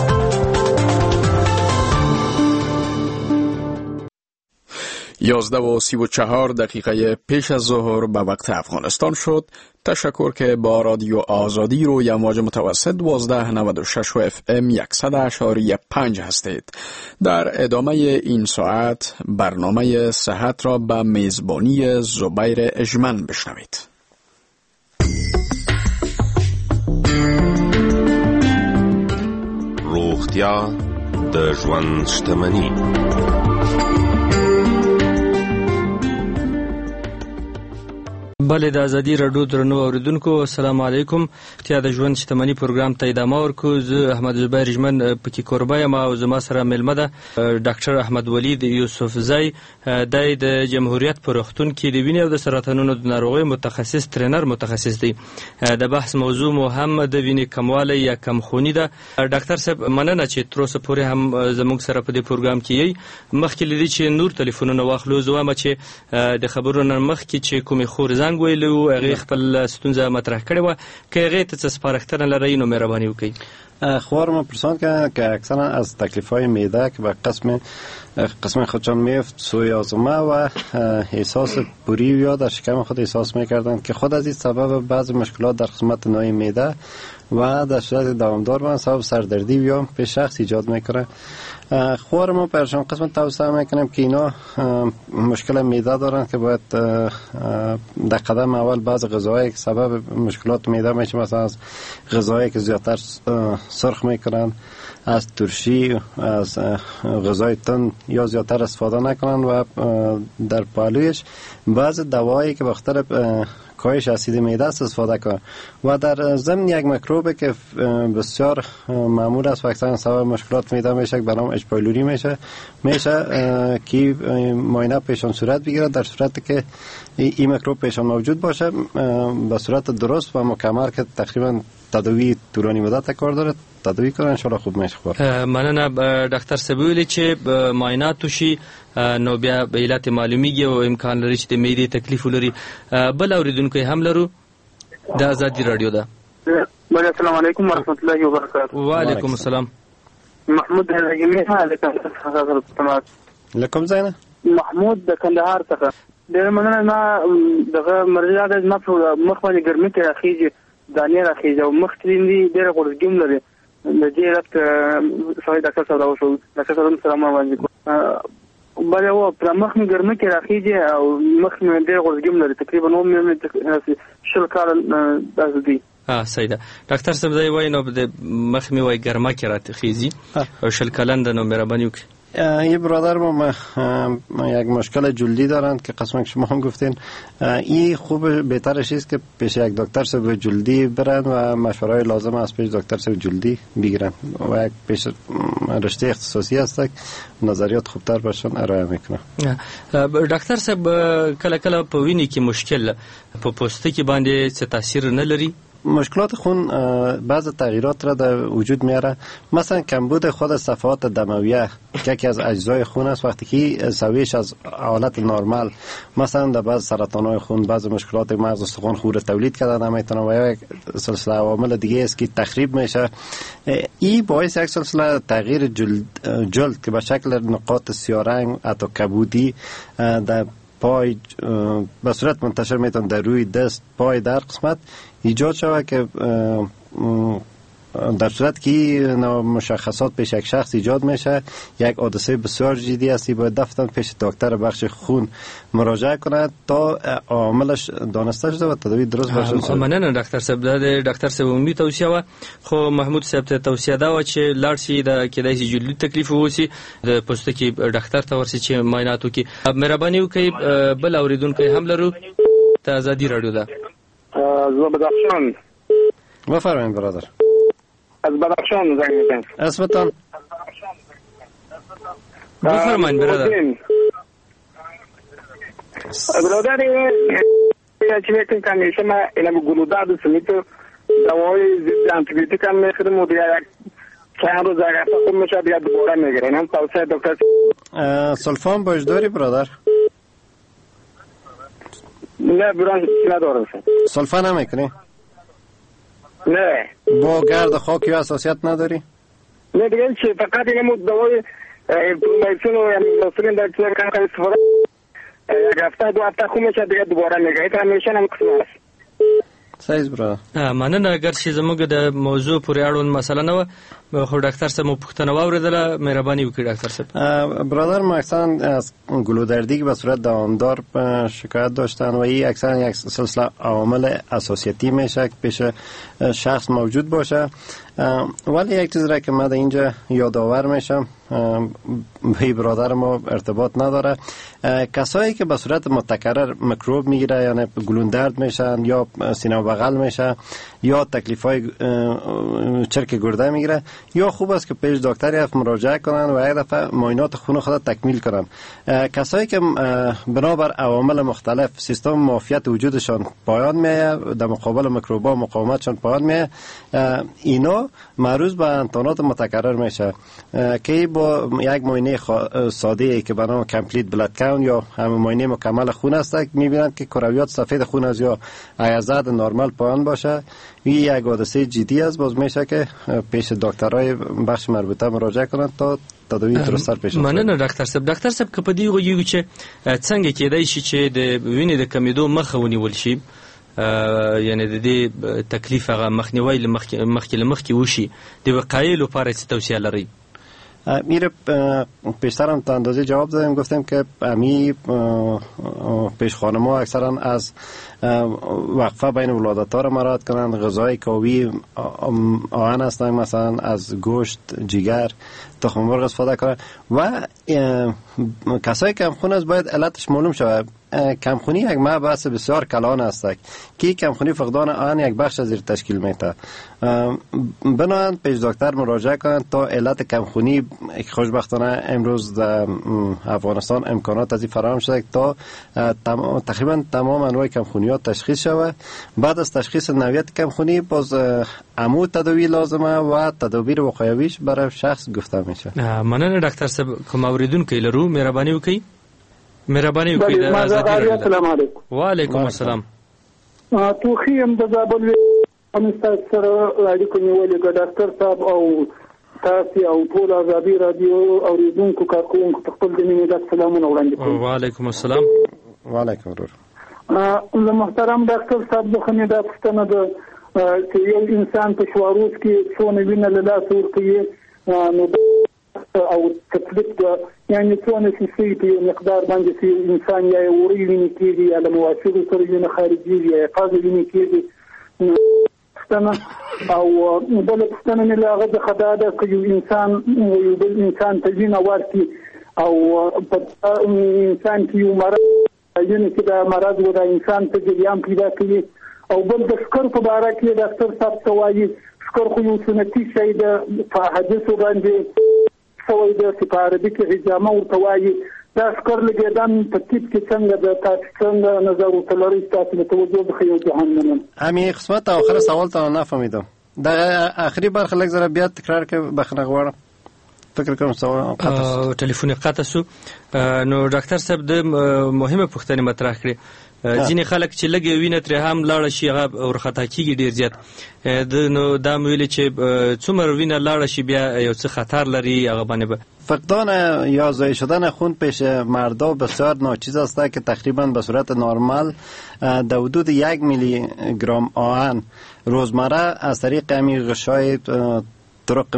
11:34 پیش از ظهر به وقت افغانستان شد. تشکر که با رادیو آزادی روی امواج متوسط 1296 و FM 100.5 هستید. در ادامه این ساعت برنامه صحت را به میزبانی زبیر اجمن بشنوید. روغتیا د ژوند شتمني. بله د ازادي رادیو درنو اوریدونکو السلام علیکم. تیا د ژوند شتمنۍ پروګرام ته ادامه ورکو. زه احمد زبیر رجمن پکې کوربه یم او زما سره میلمه ده ډاکټر احمد ولید یوسفزی، د جمهوریت په روغتون کې د وینې او د سرطانونو د ناروغیو متخصص ټرینر متخصص دی. د بحث موضوع مو هم د وینې کموالی یا کمخونی ده. ډاکټر صاحب مننه چې تر اوسه پورې هم زموږ سره په دې پروګرام کې یې. مخکې لدی چې نور ټلیفونونه واخلو، زه وایم چې د خبرونو مخکې چې کومې خور زنګ ویلو هغه خپل ستونزه مطرح کړې و که هغه ته څه سپارښتنه لرئ نو مهرباني وکړئ. خوار ما پرسان که اکثرا از تکلیف‌های معده که به قسم خودشان میفت سوی آزمه و احساس بوری یا در شکم خود احساس میکردند که خود از این سبب بعض مشکلات در قسمت نای معده و در صورت دوامدار من سبب سردردی یا به شخص ایجاد میکنه. خوار ما پرشان قسم توصیه میکنیم که اینا مشکل معده دارن که باید در قدم اول بعض غذاهایی که سبب مشکلات معده میشه، مثلا از غذاهایی که زیادتر سرخ میکنن، از ترشی، از غذای تند یا زیادتر استفاده نکنن و در پهلویش بعض دوایی که بخاطر کاهش اسید معده است استفاده کنن و در ضمن یک میکروب که بسیار معمول است و اکثرا سبب مشکلات معده میشه به نام اچ پایلوری میشه که معاینه پیشان صورت بگیره. در صورتی که این میکروب پیشان موجود باشه به صورت درست و مکمل که تقریبا تداوی طولانی مدت کار داره تداوی کنن ان شاء الله خوب میشه. مننه ډاکټر سبویلی چې معاینات وشي نو بیا به علت معلومیږي او امکان لري چې د معدې تکلیف ولري. بل اوریدونکو هم لرو د ازادي رادیو ده. السلام علیکم ورحمۃ اللہ وبرکاتہ. وعلیکم السلام. محمود لکم زینه محمود د کندهار څخه. ډېر مننه. ما دغه مرزا د مخ باندې ګرمي کې راخیږي، دانې راخیږي او مخ تریندي ډېر غوړګیم لري. د دې رات سوي ډاکټر صاحب راوښو. ډاکټر صاحب سلام علیکم. بل یو پر مخ مې ګرمي کې راخیږي او مخ مې ډېر غوړګیم لري، تقریبا نو مې شل کال داسې دی. صحیح ده. ډاکټر صاحب دا وایي نو د مخ مې وایي ګرمه کې راخیږي او شل کلن ده، نو مهرباني وکړئ. یه برادر ما یک مشکل جلدی دارند که قسم که شما هم گفتین این خوب بهترش است که پیش یک دکتر سب جلدی برن و مشورهای لازم از پیش دکتر سب جلدی بگیرن و یک پیش رشته اختصاصی است که نظریات خوبتر باشن ارائه میکنه. ډاکټر صاحب کله کله په وینې کې مشکل په پوستکي باندې څه تاثیر نه لري؟ مشکلات خون بعض تغییرات را در وجود میاره، مثلا کمبود خود صفحات دمویه که یکی از اجزای خون است. وقتی که سویش از حالت نرمال مثلا در بعض سرطان‌های خون، بعض مشکلات مغز استخوان خون تولید کردن نمیتونه و یک سلسله عوامل دیگه است که تخریب میشه. این باعث یک سلسله تغییر جلد که به شکل نقاط سیاه‌رنگ حتی کبودی در پای به صورت منتشر میتونه در روی دست، پای، در قسمت ایجاد شود که در صورت که مشخصات پیش یک شخص ایجاد میشه یک حادثه بسیار جدی است. باید دفتر پیش دکتر بخش خون مراجعه کند تا عاملش دانسته شده و تداوی درست باشه. مننه ډاکټر صاحب. د ډاکټر صاحب عمومي توصیه و، خو محمود صاحب ته توصیه دا و چې لاړ شي د کېدای شي جلدي تکلیف ووسی د پوستکي ډاکټر ته ورسي چې معاینات وکړي. مهرباني وکړئ. بل اوریدونکي هم لرو د ازادي رادیو ده. زه بدخشان. بفرمایید برادر. از بدخشان زنگ میزنم. اسمتان؟ بفرمایید برادر. برادر چی میکنم که همیشه من اینم گلودرد سمیت دوای ضد آنتیبیوتیک هم میخورم و دیگه چند روز اگر خوب میشه دیگه دوباره میگیره. اینم توصیه دکتر. سلفان باش داری برادر؟ نه برادر ندارم. سلفان هم میکنی؟ نه. با گرد خاکی و حساسیت نداری؟ نه دیگه چی فقط اینم دوای پرومایسین و امینوفیلین در طور کم استفاده یک هفته دو هفته خوب میشه دیگه دوباره میگه. این همیشه هم قسم است. صحیح برادر. مننه. اگر چې زموږ د موضوع پورې اړوند مسله نه و خو ډاکټر صاحب مو پوښتنه واورېدله، مهرباني وکړئ ډاکټر صاحب. برادر ما اکثرا از گلودردی که به صورت دوامدار شکایت داشتن و این اکثرا یک سلسله عوامل اساسیتی میشه که پیش شخص موجود باشه. ولی یک چیز را که من اینجا یادآور میشم، به برادر ما ارتباط نداره، کسایی که به صورت متکرر میکروب میگیره، یعنی گلون درد میشن یا سینه بغل میشه یا تکلیفای چرک گرده میگیره، یا خوب است که پیش دکتری مراجعه کنن و یک دفعه معاینات خون خود تکمیل کنن. کسایی که بنابر عوامل مختلف سیستم معافیت وجودشان پایان میاد، در مقابل میکروبا مقاومتشان پایان میاد، اینا معروض به انتانات متکرر میشه که با یک معاینه ساده ای که به نام کمپلیت بلاد کاونت یا همون معاینه مکمل خون است، میبینند که کرویات سفید خون از یا ایزد نرمال پایان باشه. این یک حادثه جدی است، باز میشه که پیش دکترای بخش مربوطه مراجعه کنند تا تداوی درست پیش رفته. مننه ډاکټر صاحب که په دې وګورئ چې څنګه کېدای شي چې د وینې د کمیدو مخه ونیول شي، یعنی د دې تکلیف هغه مخنیوی مخکې وشي، د وقایې لپاره څه توصیه لرئ؟ میره پیشترم تا اندازه جواب دادیم، گفتیم که امی پیش خانم‌ها اکثرا از وقفه بین ولادت‌ها را مراعات کنند، غذای قوی آهن هستند، مثلا از گوشت، جگر، تخم مرغ استفاده کنند و کسایی که کمخون است باید علتش معلوم شود. کمخونی یک مبحث بسیار کلان است که کمخونی فقدان آن یک بخش از تشکیل میده. بنابراین پیش دکتر مراجعه کنند تا علت کمخونی که خوشبختانه امروز در افغانستان امکانات از این فراهم شده تا تقریبا تمام انواع کمخونیات تشخیص شود. بعد از تشخیص نوعیت کمخونی باز عمو تداوی لازمه و تدابیر وقایویش برای شخص گفته میشه. مننه ډاکټر صاحب، کوم اوریدونکو لرو مهرباني وکړئ. السلام علیکم. وعلیکم السلام. توخی هم د زابل انستاذ سره اړیکو نیولې د ډاکټر صاحب او تاسو او ټول ازادي رادیو اوریدونکو کارکونکو ته خپل د مینې د سلامونه وړاندې کوم. وعلیکم السلام. وعلیکم ورور. محترم ډاکټر صاحب د خنې د پښتنه د چې یو انسان په شواروز کې څونه وینه له لاس ورکوي نو او تکلیف یعنی څونه چې په مقدار باندې چې انسان یا وری ویني کېږي یا له مواسیرو سره وینه خارجي یا قاضي ویني کېږي او بل پښتنه نه لاغه د خدای د یو انسان ته وینه ورکړي او په انسان کې یو مرض یعنی چې دا مرض و د انسان ته جریان پیدا کوي. او بل د شکر په باره کې ډاکټر صاحب ته وایي شکر خو یو سنتي شی ده، په حدیثو باندې سوی ده چې په عربي کې حجامه ورته وایي. دا شکر لګېدن په طب کې څنګه ده، تاسو څنګه نظر ورته لرئ؟ تاسو له توجه څخه یو جهان منم. همین قسمت آخر سوال تا نفهمیدم. در آخری برخه لږ زره بیا تکرار کې بخښنه غواړم. فکر کوم سوال قطع ټلیفون قطع سو. نو ډاکټر صاحب د مهمه پوښتنه مطرح کړې. ځینې خلک چې لږ وینه ترې هم لاړه شي هغه ورخطا کېږي ډېر زیات. نو دا مې ویلې چې څومره وینه لاړه شي بیا یو څه خطر لري هغه باندې به فقدان یا ضایع شدن خون پیش مردا بسیار ناچیز است که تقریبا به صورت نرمال در حدود 1 میلی گرم آهن روزمره از طریق همین غشای طرق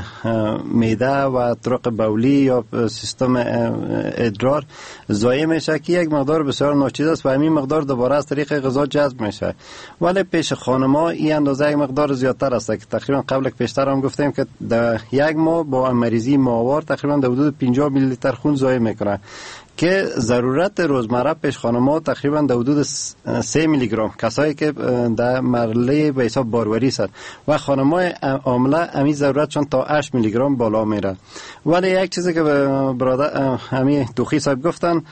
معده و طرق بولی یا سیستم ادرار ضایع میشه که یک مقدار بسیار ناچیز است و همین مقدار دوباره از طریق غذا جذب میشه. ولی پیش خانم‌ها این اندازه یک مقدار زیادتر است که تقریبا قبل پیشتر هم گفتیم که در یک ماه با مریضی ماهوار تقریبا در حدود 50 میلی لیتر خون ضایع میکنه که ضرورت روزمره پیش خانم‌ها تقریبا در حدود 3 میلی گرم، کسایی که در مرحله به حساب باروری هستند و خانم‌های عامله همین ضرورتشون تا 8 میلی گرم بالا میره. ولی یک چیزی که برادر همین توخی صاحب گفتن،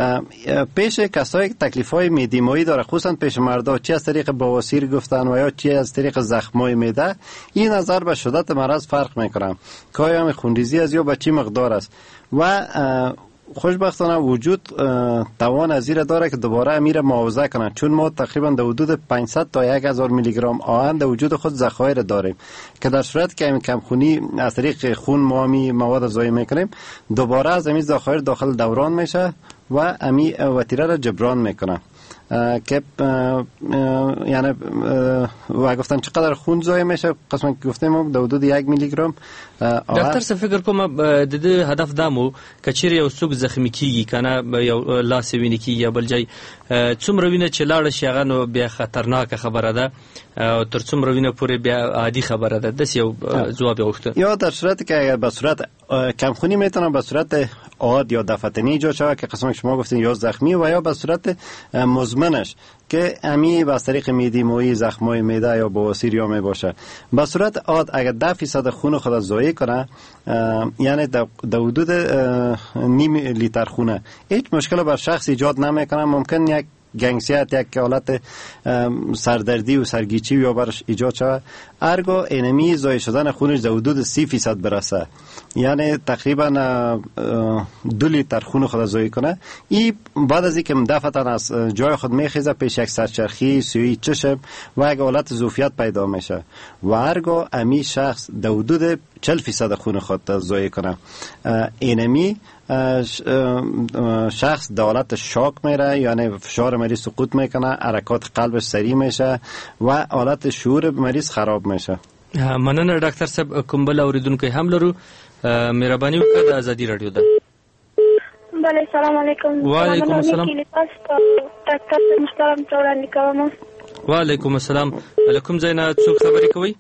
پیش کسایی که تکلیف‌های معده‌ای داره خصوصا پیش مردا، چی از طریق بواسیر گفتن و یا چی از طریق زخم‌های معده، این نظر به شدت مرض فرق میکنه که آیا هم خونریزی از یا به چی مقدار است و خوشبختانه وجود توان از این داره که دوباره امیر معاوضه کنه، چون ما تقریبا در حدود 500 تا 1000 میلی گرم آهن در وجود خود ذخایر داریم که در صورت که این کمخونی از طریق خون ما می مواد ضایع میکنیم دوباره از این ذخایر داخل دوران میشه و امی وتیره را جبران میکنه. که یعنی و گفتم چقدر خون ضایع میشه. قسم که گفتیم در حدود 1 میلی گرم. ډاکټر څه فکر کوم د دې هدف دامو کچیر یو څوک زخمی کیږي کنه یو لاس ویني کیږي یا بل ځای څومره وینه چې لاړ شي هغه نو بیا خطرناکه خبره ده او تر څومره وینه پورې بیا عادي خبره ده. داس یو جواب غوښته. یا در صورتی که اگر به صورت کمخونی میتونه به صورت عاد یا دفتنی ایجاد شود که قسم که شما گفتین یا زخمی و یا به صورت مزمنش که امی به طریق میدی مویی زخمای معده یا بواسیر یا می باشه. به صورت عاد اگر 10% خون خود ضایع کنه یعنی در حدود نیم لیتر خونه هیچ مشکل بر شخص ایجاد نمیکنه. ممکن یک گنگسیت یک حالت سردردی و سرگیچی یا برش ایجاد شود. ارگو اینمی ضایع شدن خونش در حدود 30% برسه یعنی تقریبا 2 لیتر خون خود ضایع کنه. این بعد از اینکه دفعتا از جای خود میخیزه پیش یک سرچرخی سوی چشم و یک حالت ضعفیت پیدا میشه و ارگو امی شخص در حدود 40% خون خود ضایع کنه. اینمی شخص در حالت شاک میره یعنی فشار مریض سقوط میکنه، حرکات قلبش سریع میشه و حالت شعور مریض خراب میشه. مننه ډاکټر صاحب. کوم بل اوریدونکو هم لرو؟ مهرباني وکړه د ازادي رادیو ده. بله سلام علیکم. وعلیکم السلام. ډاکټر محترم ټولنه کوم. وعلیکم السلام. علیکم زینا څوک خبرې کوي؟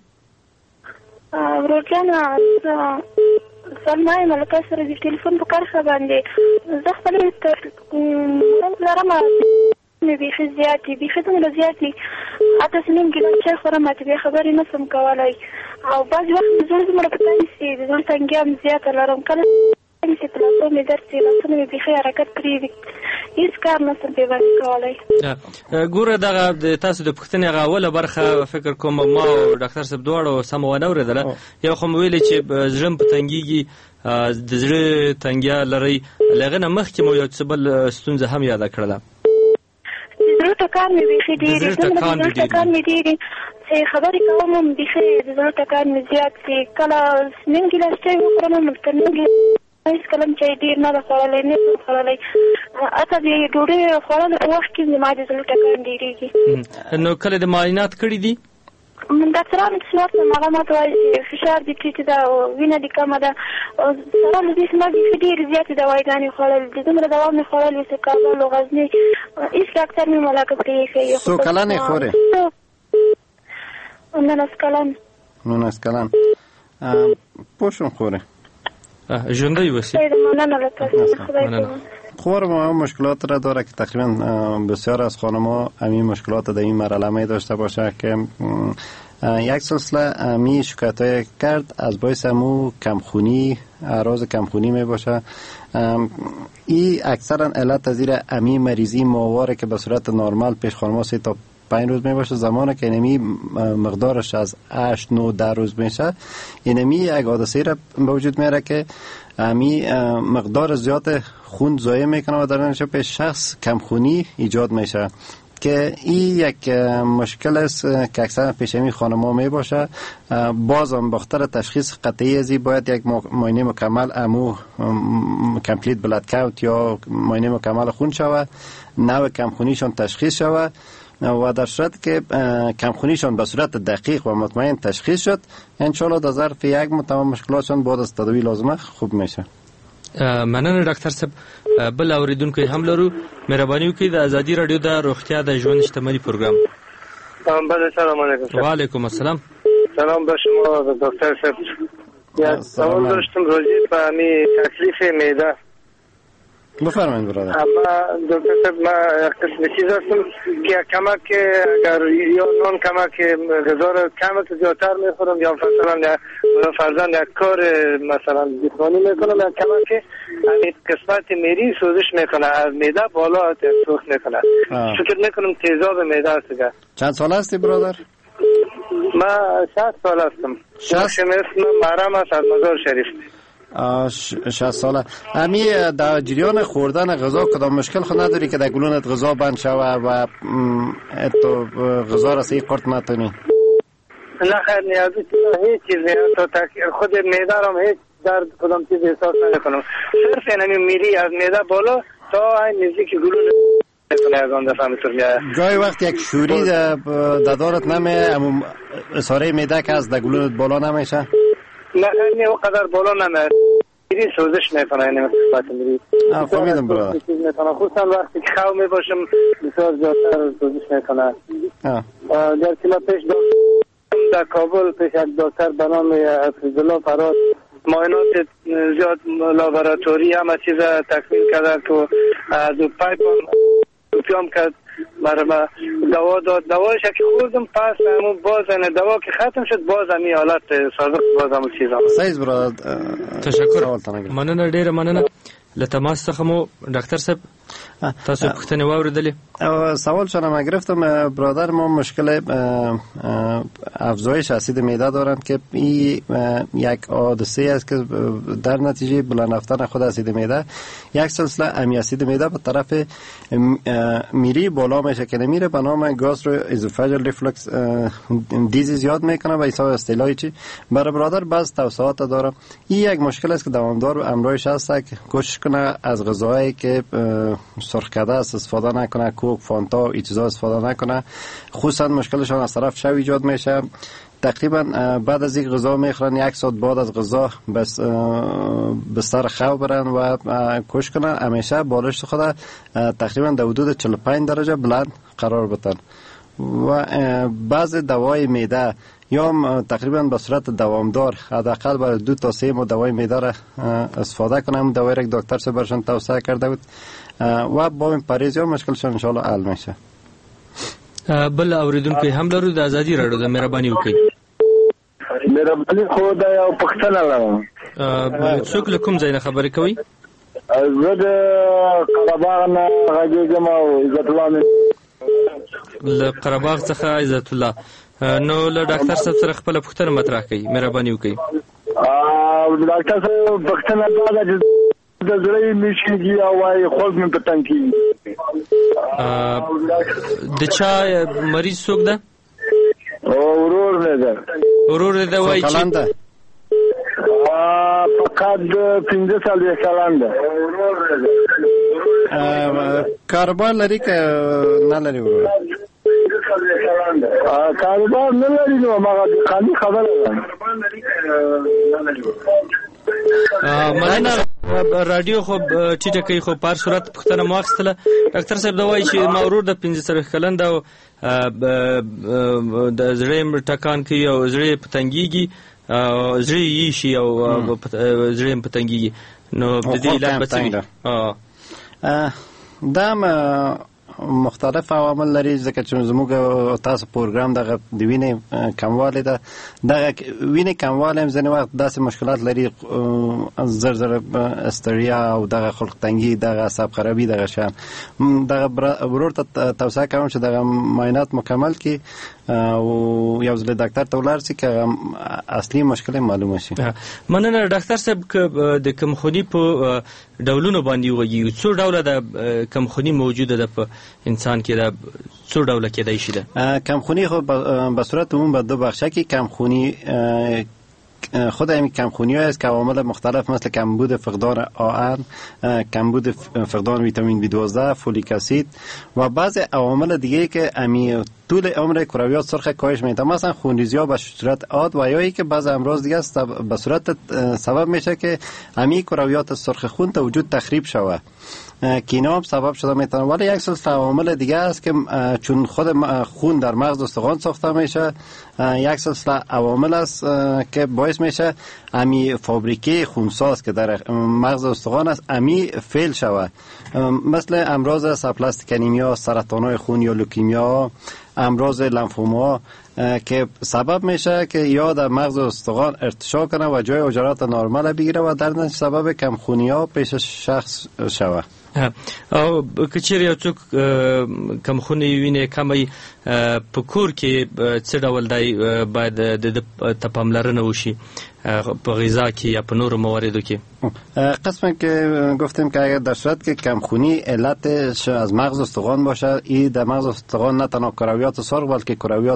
ورجانا سلمای ملکه سره د ټلیفون په کارخه باندې زه خپل لرم مې بیخي زیاتې بیخي دومره زیاتې حتی سنیم ګیلاس چای خورم ماته بیا خبرې نه شم کولی او بعضې وخت د زړه دومره په تنګ شي د زړه تنګي هم زیاته لرم کله چې په لاسو مې درد شي لاسونه مې بیخي حرکت پرېږدي هېڅ کار نه شم پرې باندې کولی. ګوره دغه تاسو د پوښتنې هغه اوله برخه فکر کوم ما او ډاکټر صاحب دواړو سمه ونه اورېدله. یو خو مې ویلې چې زړه م په تنګېږي د زړه تنګیا لرئ له هغې نه مخکې مو یو څه بل ستونزه هم یاده کړله. د زړه ټکان مې بیخي ډېرې د زړه ټکان مې ډېرې چې خبرې کوم هم بیخي د زړه ټکان مې زیات چې کله نیم ګیلاس چای وخورم هم تر نیم ګیلاس هېڅکله هم چای ډېر نه ده خوړلی نه شم خوړلی حتی د ډوډۍ خوړلو په وخت کې زما د زړه ټکان ډېرېږي. نو کله د معاینات کړي دي؟ ډاکټرانو چې ورته هغه ماته وایي چې فشار دې ټیټ ده او وینه دې کمه ده سره له دې چې ما بیخي ډېرې زیاتې دواګانې خوړل د دومره دوا مې خوړلې چې کابل او غزني هېڅ ډاکټر مې ملاقات پرې ایښی. څو کلن یې خورې؟ 19 کلن. 19 کلن پوه شوم خورې ژوندی اوسې. مننه له تاسو خدای پامان. خور ما مشکلات را داره که تقریبا بسیار از خانم‌ها همین مشکلات در این مرحله می داشته باشه که یک سلسله می شکایت‌های کرد از باعث مو کمخونی اعراض کمخونی می باشه. این اکثرا علت از زیر امی مریضی ماهواره که به صورت نرمال پیش خانم‌ها 3 تا 5 روز می باشه. زمانی که اینمی مقدارش از 8 9 10 روز میشه اینمی یک حادثه را به وجود میاره که امی مقدار زیاد خون ضایع میکنه و در نتیجه پیش شخص کمخونی ایجاد میشه که این یک مشکل است که اکثر پیش امی خانم‌ها می باشه. بازم بخاطر تشخیص قطعی ازی باید یک معاینه مکمل امو کمپلیت بلاد کاونت یا معاینه مکمل خون شود، نوع کمخونیشون تشخیص شود و در صورت که کمخونیشون به صورت دقیق و مطمئن تشخیص شد انشالله در ظرف یک ماه تمام مشکلاتشون بعد از تداوی لازمه خوب میشه. مننه ډاکټر صاحب. بل اوریدونکو هم لرو. مهرباني وکړئ د ازادي رادیو د روغتیا د ژوند شتمنۍ پروګرام. بله سلام علیکم. وعلیکم السلام. سلام به شما دکتر صاحب. یک سوال داشتم راجع به همین تکلیف معده. بفرمایید برادر. دکتر صاحب ما یک قسم چیز هستم که کمک اگر یا نان کمک غذا رو کمک زیادتر میخورم یا مثلا فرضاً یک کار مثلا جسمانی میکنم یا کمک همین قسمت میری سوزش میکنه از معده بالا سوخت میکنه. فکر میکنم تیزاب معده است. چند سال هستی برادر؟ ما 60 سال هستم. 60 اسم محرم است از مزار شریف. 60 ساله. امی در جریان خوردن غذا کدام مشکل خود نداری که در گلونت غذا بند شوه و تو غذا را سی قرط نتونی؟ نه خیر نیازی هیچ چیزی تو خود معده را هیچ درد کدام چیز احساس نکنم. صرف اینمی میری از معده بالا تا این نزدیک گلون میکنه از آن دفعه همینطور میاد. گاهی وقت یک شوری دارت نمیه، اساره معده که از دگلونت بالا نمیشه؟ نه این اونقدر بالا نمیه، میری سوزش میکنه. این مثبت میری فهمیدم برادر. خصوصا وقتی که خو میباشم بسیار زیادتر سوزش میکنه. در کلا پیش در کابل پیش یک دکتر به نام حفیظالله فراد معاینات زیاد لابراتوری همه چیز تکمیل کرده که دو پایپان پیام کرد برای ما دوا داد. دوایش که خوردم پس همون باز دوا که ختم شد باز همی حالت سابق باز همون چیز آمد. سایز براد تشکر. مننه ډیره مننه. له تماس څخه مو ډاکټر صاحب تاسو پوښتنه واوریدلې؟ سوال شما ما گرفتم برادر ما مشکل افزایش اسید معده دارند که این یک حادثه است که در نتیجه بلند رفتن خود اسید معده یک سلسله امی اسید معده به طرف میری بالا میشه که نمیره به نام گاسترو اسوفاژال ریفلکس دیزیز زیاد میکنه و حساب اصطلاحی چی برای برادر بعض توصیات داره. این یک مشکل است که دوامدار امروزش هست که کوشش کنه از غذاهایی که سرخ کرده است استفاده نکنه، کوک، فانتا این چیزا استفاده نکنه. خصوصا مشکلشان از طرف شو ایجاد میشه. تقریبا بعد از این غذا میخورن یک ساعت بعد از غذا بس بستر خو برن و کوشش کنن همیشه بالشت خود تقریبا در حدود 45 درجه بلند قرار بدن و بعض دوای معده یا تقریبا به صورت دوامدار حداقل برای 2 تا 3 ماه دوای معده را استفاده کنم. دوای را دکتر سے برشان توصیه کرده بود و با این پرهیز یا مشکلشان ان شاء الله حل میشه. بل اوریدونکو هم لرو د ازادي راډیو د مهرباني وکړي. مهرباني خو دا یو پښتنه لرم. څوک له کوم ځای نه خبرې کوي؟ زه د قره‌باغ نه غږیږم او عزت الله له قره‌باغ څخه عزت الله. نو له ډاکټر صاحب سره خپل پوښتنه مطرح کړئ، مهرباني وکړئ. ډاکټر صاحب پښتنه دا ده د زړه میشيږي او وايي خوږ مې پتن کی. د چا مریض څوک ده؟ ورور نه ده. ورور ده وایي چې فقط 15 سال کلان ده. کاروبار لري که نه لري ورور؟ کاروبار نه لري نو ما خالي خبره ده. مننه. رادیو خو ټیټه کوي خو په هر صورت پوښتنه مو واخیستله. ډاکټر صاحب دا وایي چې ما ورور د 15 کلن ده او د زړه ټکان کوي او زړه پتنګيږي او زړه یې شي او زړه پتنګيږي. نو د دې علاج به څه وي؟ دا مختلف عوامل لري ځکه چې زموږ تاسو پروګرام دغه د وینې کموالی ده. دغه وینې کموالی هم ځینې وخت داسې مشکلات لري زر زر استړیا او دغه خلق تنګي دغه اعصاب خرابي دغه شان. دغه ورور ته توصیه کوم چې دغه معاینات مکمل کړي او یو ځل ډاکټر ته ولاړ شي که اصلي مشکل معلومه شي. مننه ډاکټر صاحب. که د کمخوني په ډولونو باندې وغږیږو څو ډوله د کمخوني موجوده ده په انسان کې؟ دا څو ډوله کېدای شي؟ ده کمخونی خو به صورت عموم به 2 بخشه کې کمخونی خود همین کمخونی است که عوامل مختلف مثل کمبود فقدان آهن، کمبود فقدان ویتامین B12، فولیک اسید و بعضی عوامل دیگه که امی طول عمر کرویات سرخ کاهش میده. مثلا خونریزی‌ها به صورت عاد و یا که بعضی امراض دیگه است به صورت سبب میشه که امی کرویات سرخ خون تا وجود تخریب شود که اینا هم سبب شده میتونه. ولی یک سلسله عوامل دیگه است که چون خود خون در مغز استخوان ساخته میشه یک سلسله عوامل است که باعث میشه امی فابریکه خونساز که در مغز استخوان است امی فیل شود، مثل امراض سپلاستیک انیمیا، سرطان‌های خون یا لوکیمیا، امراض لنفوما که سبب میشه که یا در مغز استخوان ارتشا کنه و جای حجرات نرمال بگیره و در نتیجه سبب کمخونی ها پیش شخص شود. او کچیر یو څوک کمخونی ویني کمی په کور کې څه ډول دی باید د پاملرنه وشي په غذا کې یا په نورو مواردو کې؟ قسمی که گفتیم که اگر در صورت که کمخونی علتش از مغز استخوان باشه، این در مغز استخوان نه تنها کرویات سرخ بلکه کرویات سفید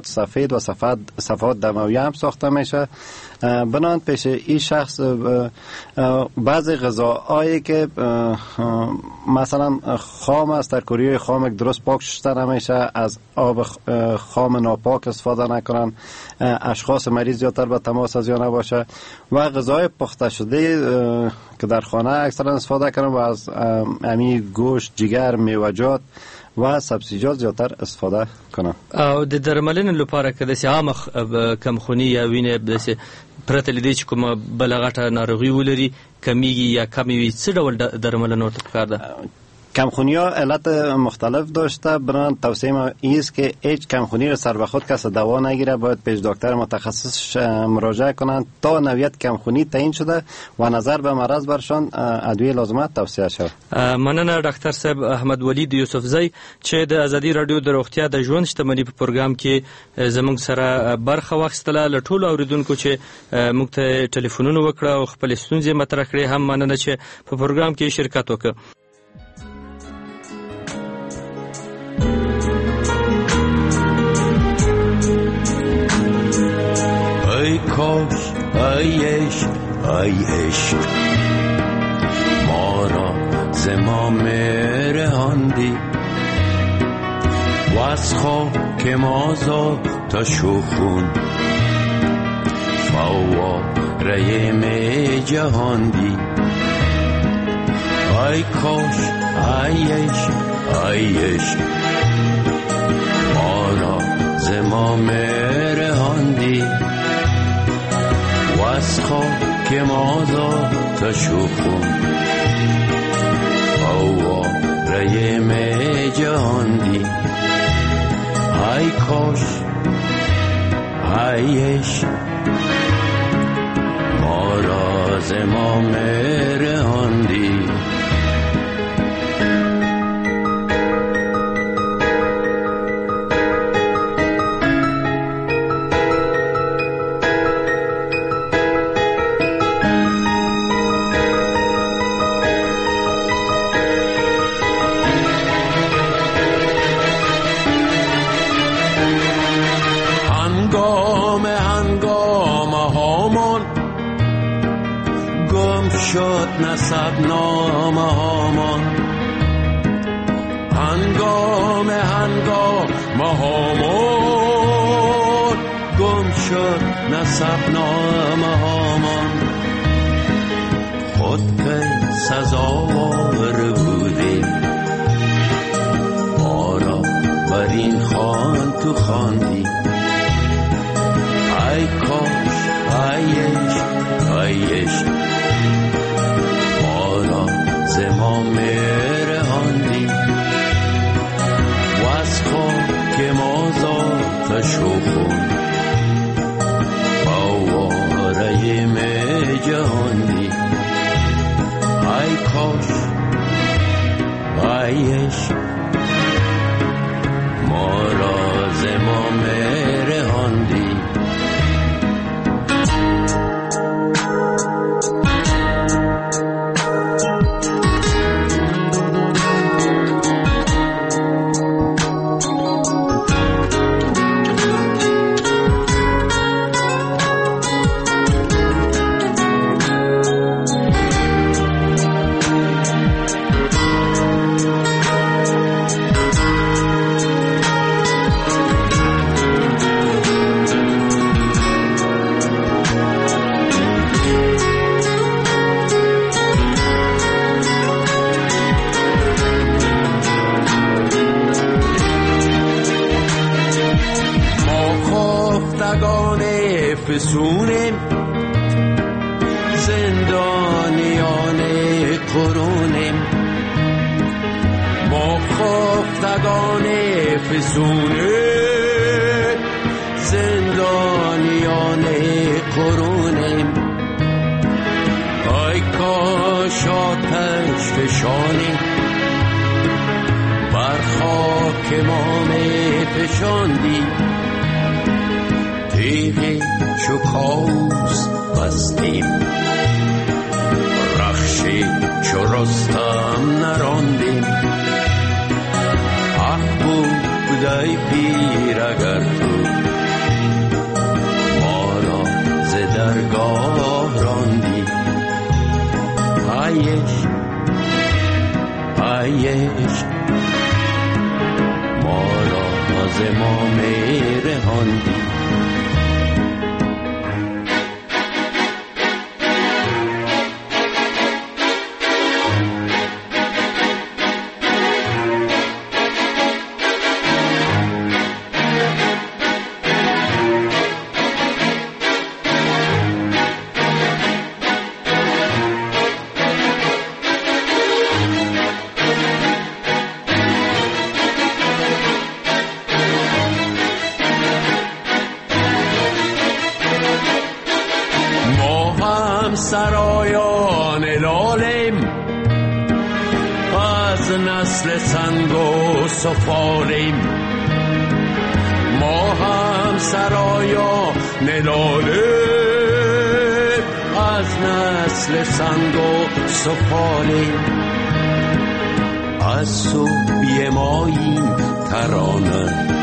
کلید و صفحات دمویه هم ساخته میشه. بنان پیش این شخص بعضی غذاهایی که مثلا خام است، در کوریای خام درست پاک شسته نمیشه، از آب خام ناپاک استفاده نکنن، اشخاص مریض زیادتر به تماس از یا نباشه و غذای پخته شده که در خانه اکثرا استفاده کنن و از امی گوشت، جگر، میوه‌جات و سبزیجات زیاتر استفاده کنم. او د درملنې لپاره که داسې عامه کمخوني یا وینې داسې پرته له دې چې کومه بله غټه ناروغي ولري کمیږي یا کمې وي، څه ډول درملنه ورته پکار ده؟ کمخونی ها علت مختلف داشته. برای توصیه ما ایست که هیچ کمخونی رو سر به خود کس دوا نگیره، باید پیش دکتر متخصص مراجعه کنند تا نوعیت کمخونی تعیین شده و نظر به مرض برشان ادویه لازمه توصیه شود. مننه ډاکټر صاحب احمد ولید یوسفزی چې د ازادي رادیو د روغتیا د ژوند شتمنۍ په پروګرام کې زموږ سره برخه واخیستله. له ټولو اوریدونکو چې موږ ته ټلیفونونه وکړه او خپل ستونزې مطرح کړې، هم مننه چې په پروګرام کې شرکت وکړه. ای کاش ای عشق ای عشق ما را ز ما رهاندی و از خاک ما زاد تا شخون فواره می جهاندی. ای کاش ای عشق ای عشق ما را ز ما رهاندی و از خاک ما زاد تا شخون فواره می جهاندی. ای کاش ای عشق ما را ز ما رهاندی. نسب نامه هامان هنگام هامان گم شد نسب نامه هامان. خود که سزاوار بودیم ما را بر این خوان تو خواندی. ای کاش ای عشق ای عشق ز ما رهاندی و از خاک ما زاد تا شخون فواره می جهاندی. ای کاش ای عشق ما را ز ما رهاندی. فسونیم زندانیان قرونیم ما خفتگان فسونیم زندانیان قرونیم. ای کاش آتش فشانی بر خاک ما می فشاندی. تیغی چو کاوس بستیم رخشی چو رستم نراندیم. حق بود ای پیر اگر تو سرایان لالیم، از نسل سنگ و سفالیم. ما هم سرایان لالیم، از نسل سنگ و سفالیم. از صبح ماییم ترانه